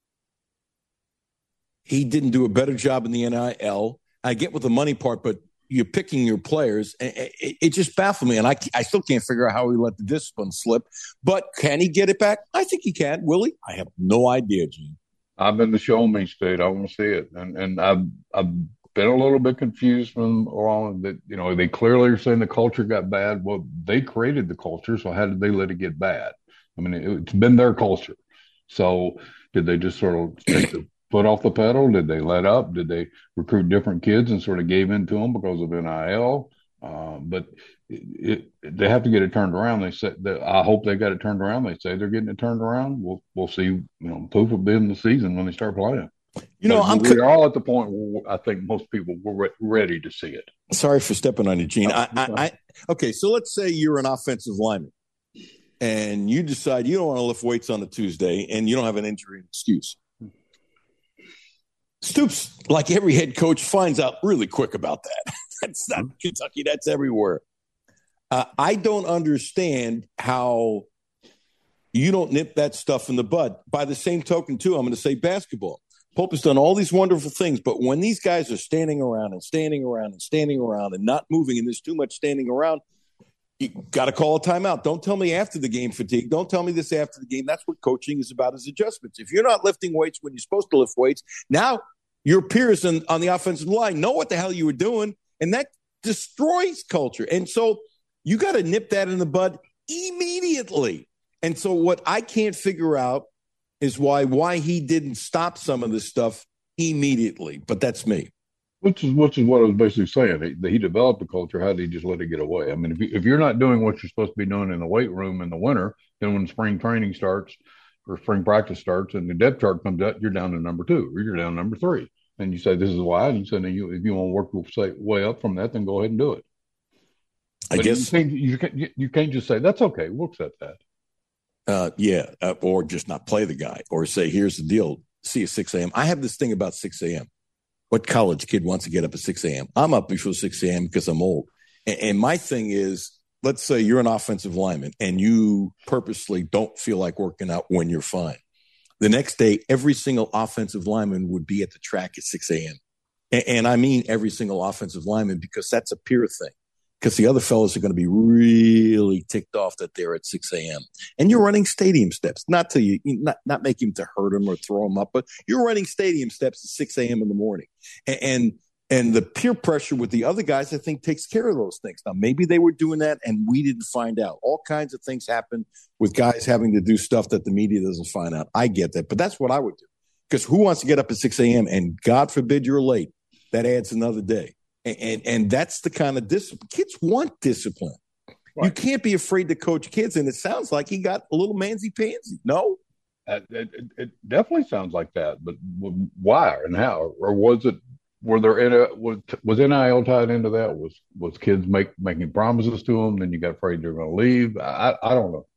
he didn't do a better job in the N I L. I get with the money part, but you're picking your players. It, it just baffled me, and I, I still can't figure out how he let the discipline slip. But can he get it back? I think he can. Will he? I have no idea, Gene.
I've been to show me state. I want to see it, and and I've I've been a little bit confused from along that. You know, they clearly are saying the culture got bad. Well, they created the culture, so how did they let it get bad? I mean, it, it's been their culture. So did they just sort of take the foot off the pedal? Did they let up? Did they recruit different kids and sort of gave in to them because of N I L? Uh, but it, it, they have to get it turned around. They said that, I hope they got it turned around. They say they're getting it turned around. We'll we'll see. You know, proof will be in the season when they start playing.
You know,
but
I'm
we're all at the point where I think most people were re- ready to see it.
Sorry for stepping on you, Gene. I, I, I, okay, so let's say you're an offensive lineman and you decide you don't want to lift weights on a Tuesday and you don't have an injury excuse. Stoops, like every head coach, finds out really quick about that. That's not Kentucky. That's everywhere. Uh, I don't understand how you don't nip that stuff in the bud. By the same token, too, I'm going to say basketball. Pope has done all these wonderful things, but when these guys are standing around and standing around and standing around and not moving, and there's too much standing around, you got to call a timeout. Don't tell me after the game fatigue. Don't tell me this after the game. That's what coaching is about, is adjustments. If you're not lifting weights when you're supposed to lift weights, now your peers on, on the offensive line know what the hell you were doing, and that destroys culture. And so you got to nip that in the bud immediately. And so what I can't figure out is why why he didn't stop some of this stuff immediately. But that's me.
Which is which is what I was basically saying. He, he developed a culture. How did he just let it get away? I mean, if, you, if you're not doing what you're supposed to be doing in the weight room in the winter, then when spring training starts or spring practice starts and the depth chart comes out, you're down to number two or you're down to number three. And you say, this is why. And you say, you, if you want to work your way up from that, then go ahead and do it.
I
but
guess
you can't, you, can't, you can't just say, that's okay. We'll accept that.
Uh, yeah, uh, or just not play the guy, or say, here's the deal, see you at six a.m. I have this thing about six a.m. What college kid wants to get up at six a.m.? I'm up before six a.m. because I'm old. And, and my thing is, let's say you're an offensive lineman and you purposely don't feel like working out when you're fine. The next day, every single offensive lineman would be at the track at six a.m. And, and I mean every single offensive lineman, because that's a peer thing. Because the other fellows are going to be really ticked off that they're at six a.m. And you're running stadium steps, not to you, not not make him to hurt him or throw him up, but you're running stadium steps at six a.m. in the morning. And, and and the peer pressure with the other guys, I think, takes care of those things. Now, maybe they were doing that and we didn't find out. All kinds of things happen with guys having to do stuff that the media doesn't find out. I get that, but that's what I would do. Because who wants to get up at six a.m. and God forbid you're late? That adds another day. And, and and that's the kind of discipline. Kids want discipline. Right. You can't be afraid to coach kids. And it sounds like he got a little mansy-pansy. No?
Uh, it, it definitely sounds like that. But why and how? Or was it, were there, in a, was, was N I L tied into that? Was was kids make, making promises to them, then you got afraid they were going to leave? I, I don't know.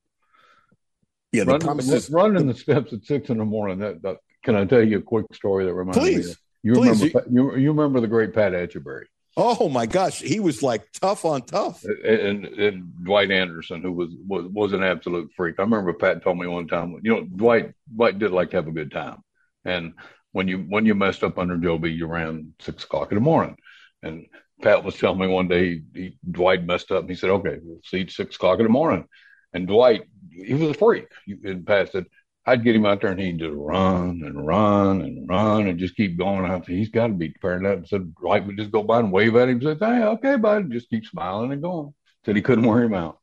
Yeah, the
Run,
promises.
Running the steps at six in the morning. That, that Can I tell you a quick story that reminds
Please.
me of? You
Please.
remember, you, you remember the great Pat Etcheberry.
Oh my gosh, he was like tough on tough.
And, and Dwight Anderson, who was, was was an absolute freak. I remember Pat told me one time, you know, Dwight Dwight did like to have a good time. And when you when you messed up under Joe B, you ran six o'clock in the morning. And Pat was telling me one day he, he, Dwight messed up. And he said, "Okay, we'll see you at six o'clock in the morning." And Dwight, he was a freak. And Pat said, I'd get him out there and he'd just run and run and run and just keep going. I said, he's got to be prepared. And said, Dwight would just go by and wave at him and say, hey, okay, bud. Just keep smiling and going. Said he couldn't wear him out.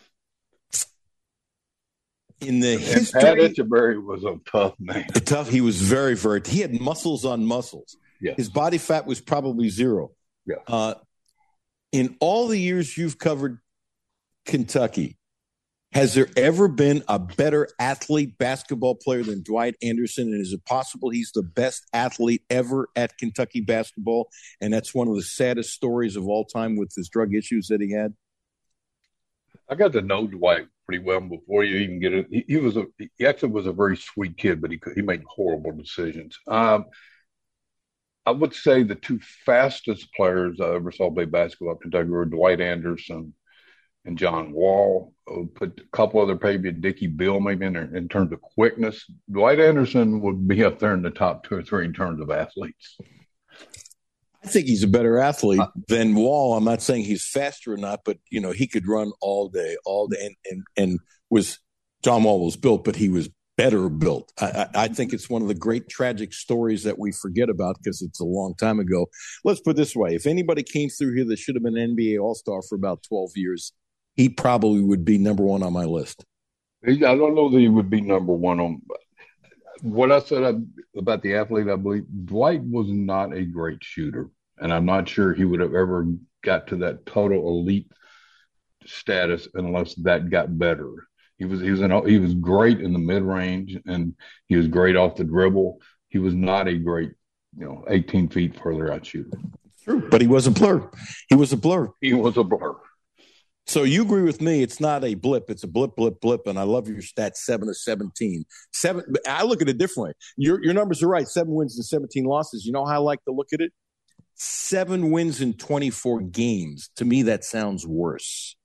In the
and
history,
Pat Etcheberry was a tough man.
Tough. He was very, very. He had muscles on muscles.
Yes.
His body fat was probably zero.
Yeah.
Uh, in all the years you've covered Kentucky, has there ever been a better athlete basketball player than Dwight Anderson? And is it possible he's the best athlete ever at Kentucky basketball? And that's one of the saddest stories of all time with his drug issues that he had.
I got to know Dwight pretty well before you even get it. He, he was a he actually was a very sweet kid, but he could, he made horrible decisions. Um, I would say the two fastest players I ever saw play basketball at Kentucky were Dwight Anderson and John Wall. Put a couple other, maybe Dickie Bill, maybe in, in terms of quickness. Dwight Anderson would be up there in the top two or three in terms of athletes.
I think he's a better athlete than Wall. I'm not saying he's faster or not, but you know he could run all day, all day, and and, and was John Wall was built, but he was better built. I, I, I think it's one of the great tragic stories that we forget about because it's a long time ago. Let's put it this way: if anybody came through here that should have been an N B A All-Star for about twelve years, he probably would be number one on my list.
I don't know that he would be number one on. What I said about the athlete, I believe Dwight was not a great shooter, and I'm not sure he would have ever got to that total elite status unless that got better. He was he was an, he was great in the mid range, and he was great off the dribble. he was not a great, you know, eighteen feet further out shooter.
True, but he was a blur. He was a blur.
He was a blur.
So you agree with me? It's not a blip. It's a blip, blip, blip. And I love your stat, seven to seventeen. Seven. I look at it differently. Your your numbers are right. Seven wins and seventeen losses. You know how I like to look at it? Seven wins in twenty-four games. To me, that sounds worse.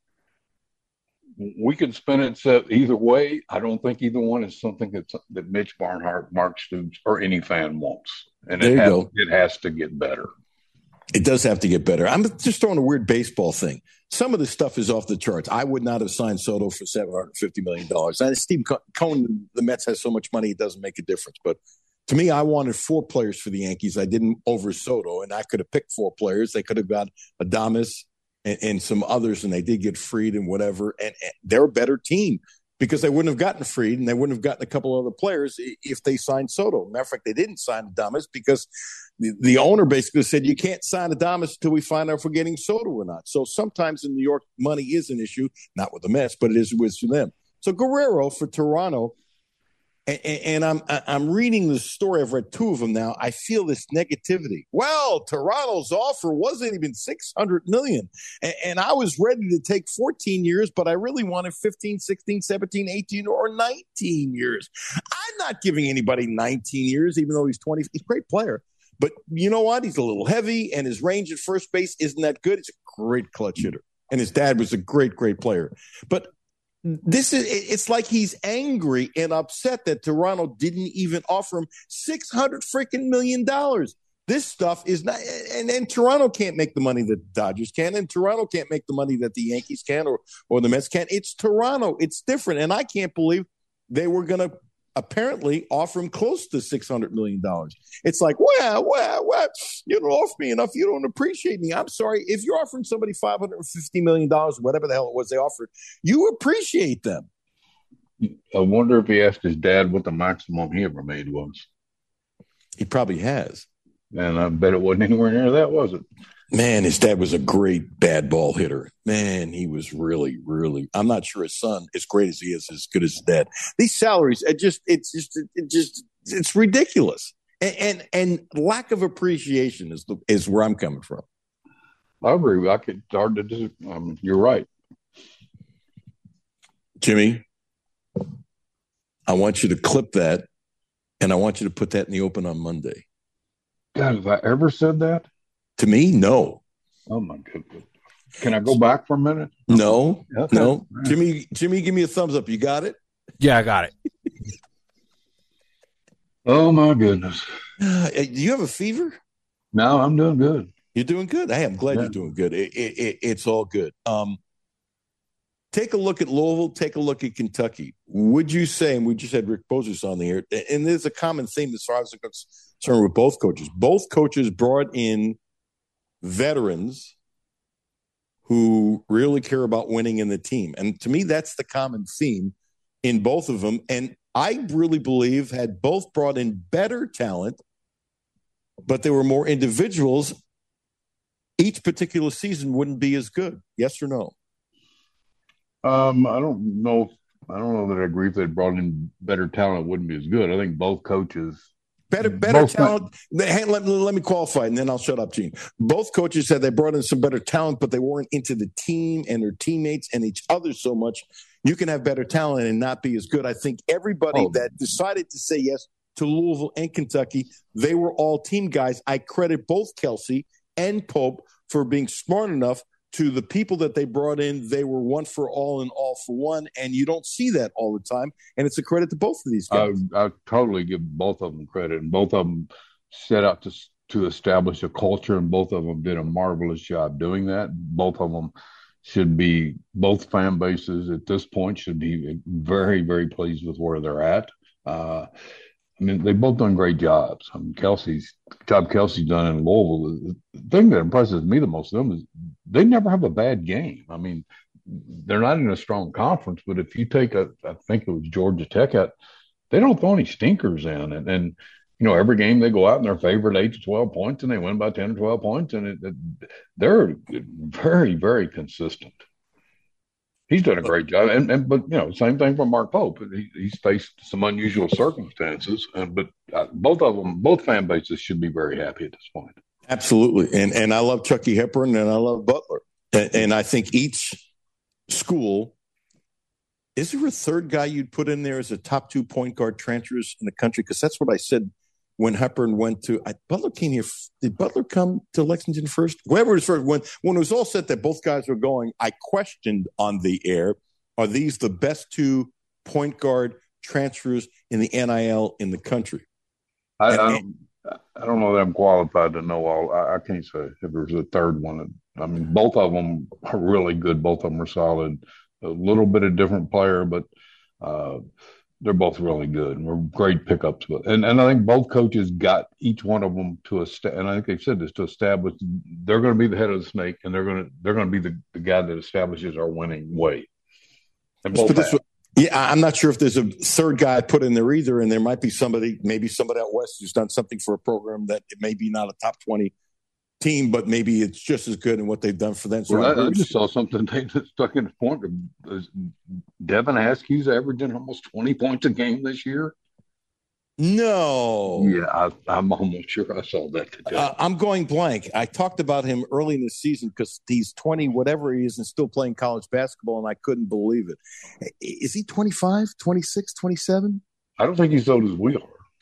We could spin it either way. I don't think either one is something that's, that Mitch Barnhart, Mark Stoops, or any fan wants. And
there
it
you
has,
go.
It has to get better.
It does have to get better. I'm just throwing a weird baseball thing. Some of this stuff is off the charts. I would not have signed Soto for seven hundred fifty million dollars. And Steve Cohen, the Mets has so much money, it doesn't make a difference. But to me, I wanted four players for the Yankees. I didn't over Soto, and I could have picked four players. They could have got Adames and, and some others, and they did get Fried and whatever. And, and they're a better team because they wouldn't have gotten Fried, and they wouldn't have gotten a couple other players if they signed Soto. Matter of fact, they didn't sign Adames because the, the owner basically said, you can't sign Adames until we find out if we're getting Soto or not. So sometimes in New York, money is an issue, not with the Mets, but it is with them. So Guerrero for Toronto, and, and I'm I'm reading the story. I've read two of them now. I feel this negativity. Well, Toronto's offer wasn't even six hundred million dollars. And, and I was ready to take fourteen years, but I really wanted fifteen, sixteen, seventeen, eighteen, or nineteen years. I'm not giving anybody nineteen years, even though he's twenty. He's a great player. But you know what? He's a little heavy, and his range at first base isn't that good. He's a great clutch hitter. And his dad was a great, great player. But this is it's like he's angry and upset that Toronto didn't even offer him six hundred freaking million dollars. This stuff is not, and, and Toronto can't make the money that the Dodgers can, and Toronto can't make the money that the Yankees can or or the Mets can. It's Toronto. It's different, and I can't believe they were going to apparently offer him close to six hundred million dollars. It's like, well, well, well, you don't offer me enough. You don't appreciate me. I'm sorry. If you're offering somebody five hundred fifty million dollars, whatever the hell it was they offered, you appreciate them.
I wonder if he asked his dad what the maximum he ever made was.
He probably has.
And I bet it wasn't anywhere near that, was it?
Man, his dad was a great bad ball hitter. Man, he was really, really. I'm not sure his son, as great as he is, as good as his dad. These salaries, it just, it's just, it just, it's ridiculous, and and, and lack of appreciation is the, is where I'm coming from.
I agree. I could hard to do. Um, you're right,
Jimmy. I want you to clip that, and I want you to put that in the open on Monday.
God, have I ever said that?
To me, no.
Oh my goodness! Can I go back for a minute?
No,
okay.
no.
Right.
Jimmy, Jimmy, give me a thumbs up. You got it?
Yeah, I got it.
Oh my goodness!
Uh, do you have a fever?
No, I'm doing good.
You're doing good. Hey, I'm glad
yeah.
you're doing good. It, it, it, it's all good. Um, take a look at Louisville. Take a look at Kentucky. Would you say, and we just had Rick Bozos on the air, and there's a common theme as far as I'm concerned with both coaches. Both coaches brought in veterans who really care about winning in the team. And to me, that's the common theme in both of them. And I really believe had both brought in better talent, but there were more individuals, each particular season wouldn't be as good. Yes or no?
Um, I don't know. I don't know that I agree if they brought in better talent, it wouldn't be as good. I think both coaches
Better, better
Both
talent. Hey, let, let me qualify, and then I'll shut up, Gene. Both coaches said they brought in some better talent, but they weren't into the team and their teammates and each other so much. You can have better talent and not be as good. I think everybody
Oh.
that decided to say yes to Louisville and Kentucky, they were all team guys. I credit both Kelsey and Pope for being smart enough to the people that they brought in. They were one for all and all for one, and you don't see that all the time. And it's a credit to both of these guys.
I, I totally give both of them credit, and both of them set out to to establish a culture, and both of them did a marvelous job doing that. Both of them should be, both fan bases at this point should be very, very pleased with where they're at. Uh, I mean, they've both done great jobs. I mean, Kelsey's job Kelsey's done in Louisville. The thing that impresses me the most of them is they never have a bad game. I mean, they're not in a strong conference, but if you take a, I think it was Georgia Tech out, they don't throw any stinkers in. And, and you know, every game they go out and they're favored eight to twelve points and they win by ten or twelve points. And it, it, they're very, very consistent. He's done a great job, and, and but you know, same thing for Mark Pope. He, he's faced some unusual circumstances, and but uh, both of them, both fan bases should be very happy at this point.
Absolutely, and and I love Chucky Hepburn and I love Butler, and, and I think each school. Is there a third guy you'd put in there as a top two point guard transfers in the country? Because that's what I said when Hepburn went to I, Butler came here. Did Butler come to Lexington first? Whoever was first. When when it was all set that both guys were going, I questioned on the air: are these the best two point guard transfers in the N I L in the country?
I,
and,
I, don't, I don't know that I'm qualified to know all. I, I can't say if there's a third one. I mean, both of them are really good. Both of them are solid. A little bit of different player, but uh, they're both really good and we're great pickups. And and I think both coaches got each one of them to a st- and I think they've said this to establish they're going to be the head of the snake and they're going to they're going to be the, the guy that establishes our winning way. And both
this, yeah, I'm not sure if there's a third guy put in there either, and there might be somebody, maybe somebody out west who's done something for a program that it may be not a top twenty team, but maybe it's just as good in what they've done for them. So
well, I, I just saw something they stuck in the point. Devin Askew's averaging almost twenty points a game this year.
No.
Yeah, I, I'm almost sure I saw that today.
Uh, I'm going blank. I talked about him early in the season because he's twenty, whatever he is, and still playing college basketball, and I couldn't believe it. Is he twenty-five, twenty-six, twenty-seven?
I don't think he's old as we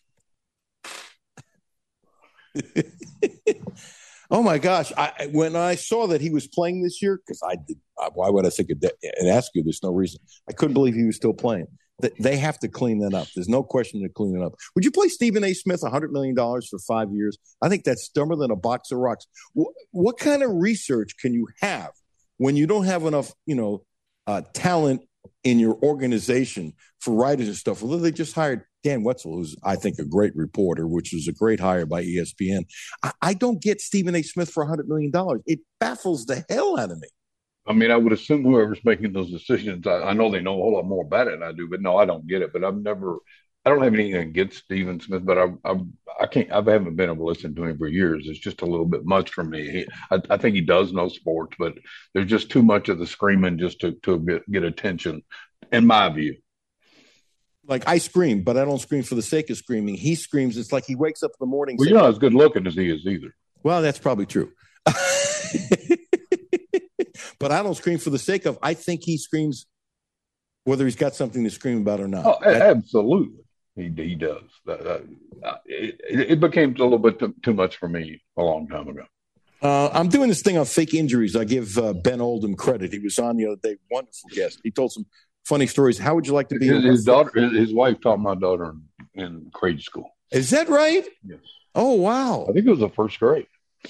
are.
Oh my gosh! I, when I saw that he was playing this year, because I did, why would I think of that and ask you? There's no reason. I couldn't believe he was still playing. They have to clean that up. There's no question to clean it up. Would you play Stephen A. Smith one hundred million dollars for five years? I think that's dumber than a box of rocks. What, what kind of research can you have when you don't have enough, you know, uh, talent in your organization for writers and stuff? Well, they just hired Dan Wetzel, who's, I think, a great reporter, which was a great hire by E S P N. I, I don't get Stephen A. Smith for one hundred million dollars. It baffles the hell out of me.
I mean, I would assume whoever's making those decisions, I, I know they know a whole lot more about it than I do, but no, I don't get it. But I've never, I don't have anything against Stephen Smith, but I, I, I can't, I haven't been able to listen to him for years. It's just a little bit much for me. He, I, I think he does know sports, but there's just too much of the screaming just to, to get, get attention, in my view.
Like, I scream, but I don't scream for the sake of screaming. He screams. It's like he wakes up in the morning.
Well,
saying,
you're not as good looking as he is either.
Well, that's probably true. But I don't scream for the sake of. I think he screams whether he's got something to scream about or not.
Oh, absolutely. He he does. Uh, it, it became a little bit too, too much for me a long time ago.
Uh, I'm doing this thing on fake injuries. I give uh, Ben Oldham credit. He was on the other day. Wonderful guest. He told some funny stories. How would you like to be?
His, his daughter, his, his wife taught my daughter in, in grade school.
Is that right?
Yes.
Oh, wow.
I think it was the first grade.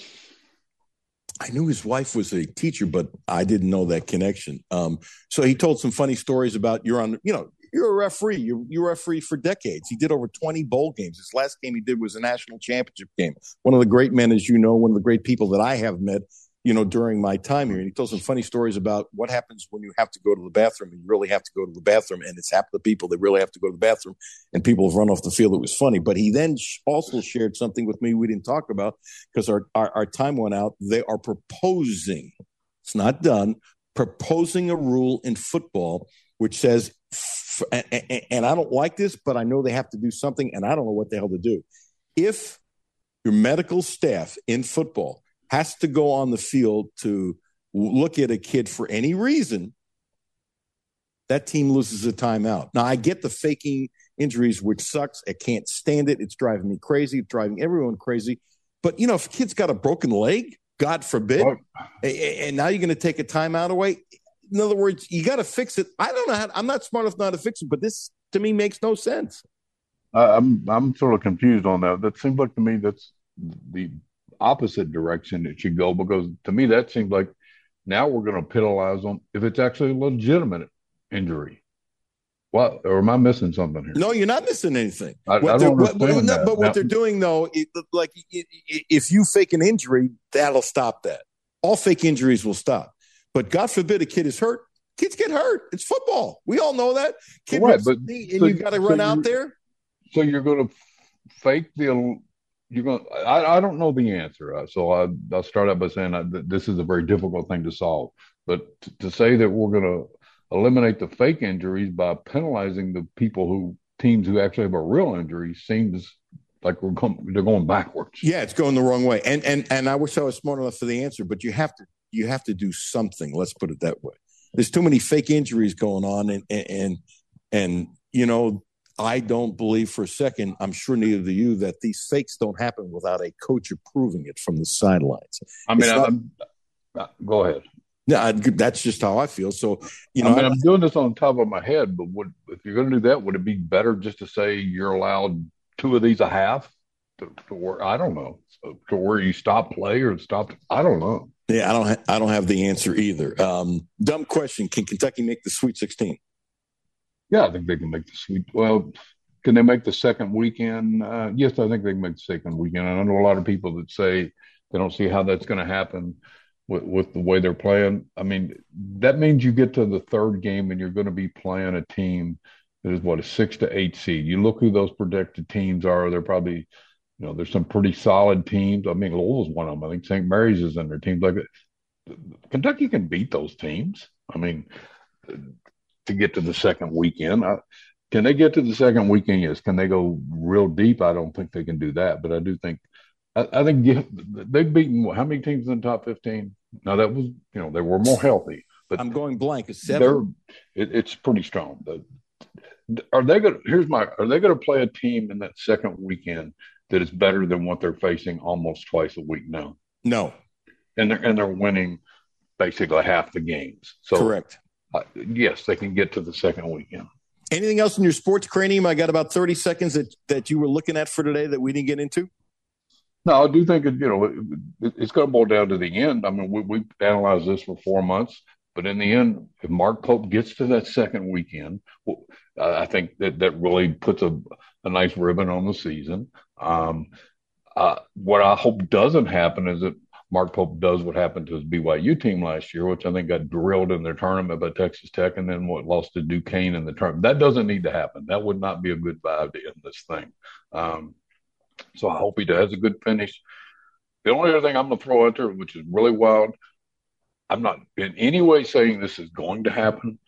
I knew his wife was a teacher, but I didn't know that connection. Um, so he told some funny stories about you're on, you know, you're a referee. You're, you're a referee for decades. He did over twenty bowl games. His last game he did was a national championship game. One of the great men, as you know, one of the great people that I have met, you know, during my time here. And he told some funny stories about what happens when you have to go to the bathroom and you really have to go to the bathroom. And it's happened to people that really have to go to the bathroom and people have run off the field. It was funny. But he then also shared something with me we didn't talk about because our, our, our time went out. They are proposing, it's not done, proposing a rule in football which says, and I don't like this, but I know they have to do something and I don't know what the hell to do. If your medical staff in football has to go on the field to look at a kid for any reason, that team loses a timeout. Now, I get the faking injuries, which sucks. I can't stand it. It's driving me crazy. It's driving everyone crazy. But, you know, if a kid's got a broken leg, God forbid, oh. and now you're going to take a timeout away. In other words, you got to fix it. I don't know how. I'm not smart enough not to fix it, but this, to me, makes no sense.
Uh, I'm I'm sort of confused on that. That seems like to me that's the opposite direction it should go, because to me that seems like now we're going to penalize them if it's actually a legitimate injury. What, or am I missing something here?
No, you're not missing anything.
I,
what
I don't
what,
understand
what,
that.
But what
now,
they're doing, though, it, like if you fake an injury, that'll stop that. All fake injuries will stop. But God forbid a kid is hurt. Kids get hurt. It's football. We all know that. Kid
right, but
and
so,
you got to
so
run out there.
So you're going to fake the. You're going. I, I don't know the answer. So I, I'll start out by saying I, that this is a very difficult thing to solve. But to, to say that we're going to eliminate the fake injuries by penalizing the people who teams who actually have a real injury seems like we're going, they're going backwards.
Yeah, it's going the wrong way. And and and I wish I was smart enough for the answer, but you have to you have to do something. Let's put it that way. There's too many fake injuries going on, and and and, and you know, I don't believe for a second, I'm sure neither do you, that these fakes don't happen without a coach approving it from the sidelines.
I mean,
not,
I'm, go ahead.
Yeah, that's just how I feel. So, you know,
I mean, I'm doing this on top of my head, but would, if you're going to do that, would it be better just to say you're allowed two of these a half to, to where, I don't know, to where you stop play or stop? I don't know.
Yeah, I don't. Ha- I don't have the answer either. Um, dumb question: can Kentucky make the Sweet sixteen?
Yeah, I think they can make the Sweet. Well, can they make the second weekend? Uh, yes, I think they can make the second weekend. And I know a lot of people that say they don't see how that's going to happen with, with the way they're playing. I mean, that means you get to the third game and you're going to be playing a team that is what, a six to eight seed. You look who those projected teams are. They're probably, you know, there's some pretty solid teams. I mean, Louisville's one of them. I think Saint Mary's is in their teams. Like Kentucky can beat those teams. I mean, to get to the second weekend, I, can they get to the second weekend? Yes. Can they go real deep? I don't think they can do that, but I do think. I, I think they've beaten how many teams in the top fifteen? Now that was, you know, they were more healthy. But
I'm going blank. It's seven.
It, it's pretty strong. The, are they going? Here's my. Are they going to play a team in that second weekend that is better than what they're facing almost twice a week now?
No.
And they're and they're winning basically half the games. So
correct.
Uh, yes, they can get to the second weekend.
Anything else in your sports cranium? I got about thirty seconds that, that you were looking at for today that we didn't get into.
No, I do think it, you know, it, it's going to boil down to the end. I mean, we, we analyzed this for four months, but in the end, if Mark Pope gets to that second weekend, well, uh, I think that that really puts a, a nice ribbon on the season. Um, uh, what I hope doesn't happen is that Mark Pope does what happened to his B Y U team last year, which I think got drilled in their tournament by Texas Tech, and then what lost to Duquesne in the tournament. That doesn't need to happen. That would not be a good vibe to end this thing. Um, so I hope he does a good finish. The only other thing I'm going to throw out there, which is really wild, I'm not in any way saying this is going to happen.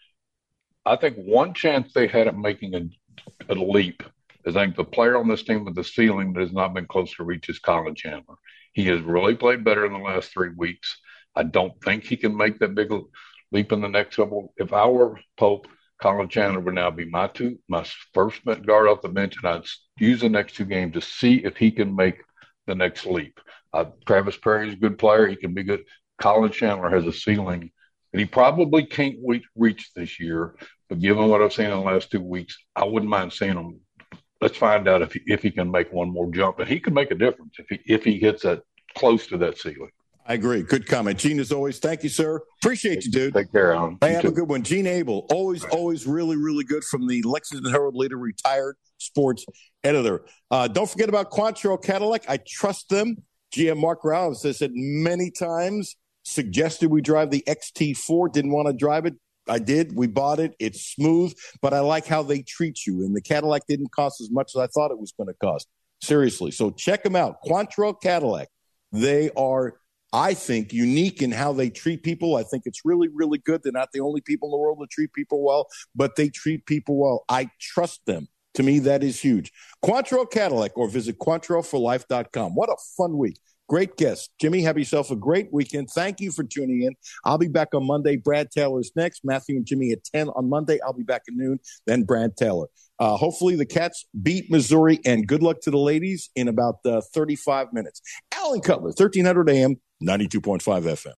I think one chance they had at making a, a leap is I think the player on this team with the ceiling that has not been close to reach is Colin Chandler. He has really played better in the last three weeks. I don't think he can make that big leap in the next couple. If I were Pope, Colin Chandler would now be my two, my first guard off the bench, and I'd use the next two games to see if he can make the next leap. Uh, Travis Perry is a good player. He can be good. Colin Chandler has a ceiling that he probably can't reach this year, but given what I've seen in the last two weeks, I wouldn't mind seeing him. Let's find out if he, if he can make one more jump, and he can make a difference if he if he hits that close to that ceiling.
I agree. Good comment, Gene. As always, thank you, sir. Appreciate you, dude.
Take care, Alan.
Hey, have a good one, Gene Abel. Always, always, really, really good from the Lexington Herald Leader, retired sports editor. Uh, don't forget about Quantrill Cadillac. I trust them. G M Mark Rouse has said many times, suggested we drive the X T four. Didn't want to drive it. I did. We bought it. It's smooth, but I like how they treat you. And the Cadillac didn't cost as much as I thought it was going to cost. Seriously. So check them out. Quantrill Cadillac. They are, I think, unique in how they treat people. I think it's really, really good. They're not the only people in the world that treat people well, but they treat people well. I trust them. To me, that is huge. Quantrill Cadillac, or visit Quantrill for life dot com. What a fun week. Great guest. Jimmy, have yourself a great weekend. Thank you for tuning in. I'll be back on Monday. Brad Taylor's next. Matthew and Jimmy at ten on Monday. I'll be back at noon. Then Brad Taylor. Uh, hopefully the Cats beat Missouri, and good luck to the ladies in about uh, thirty-five minutes. Alan Cutler, thirteen hundred A M, ninety-two point five F M.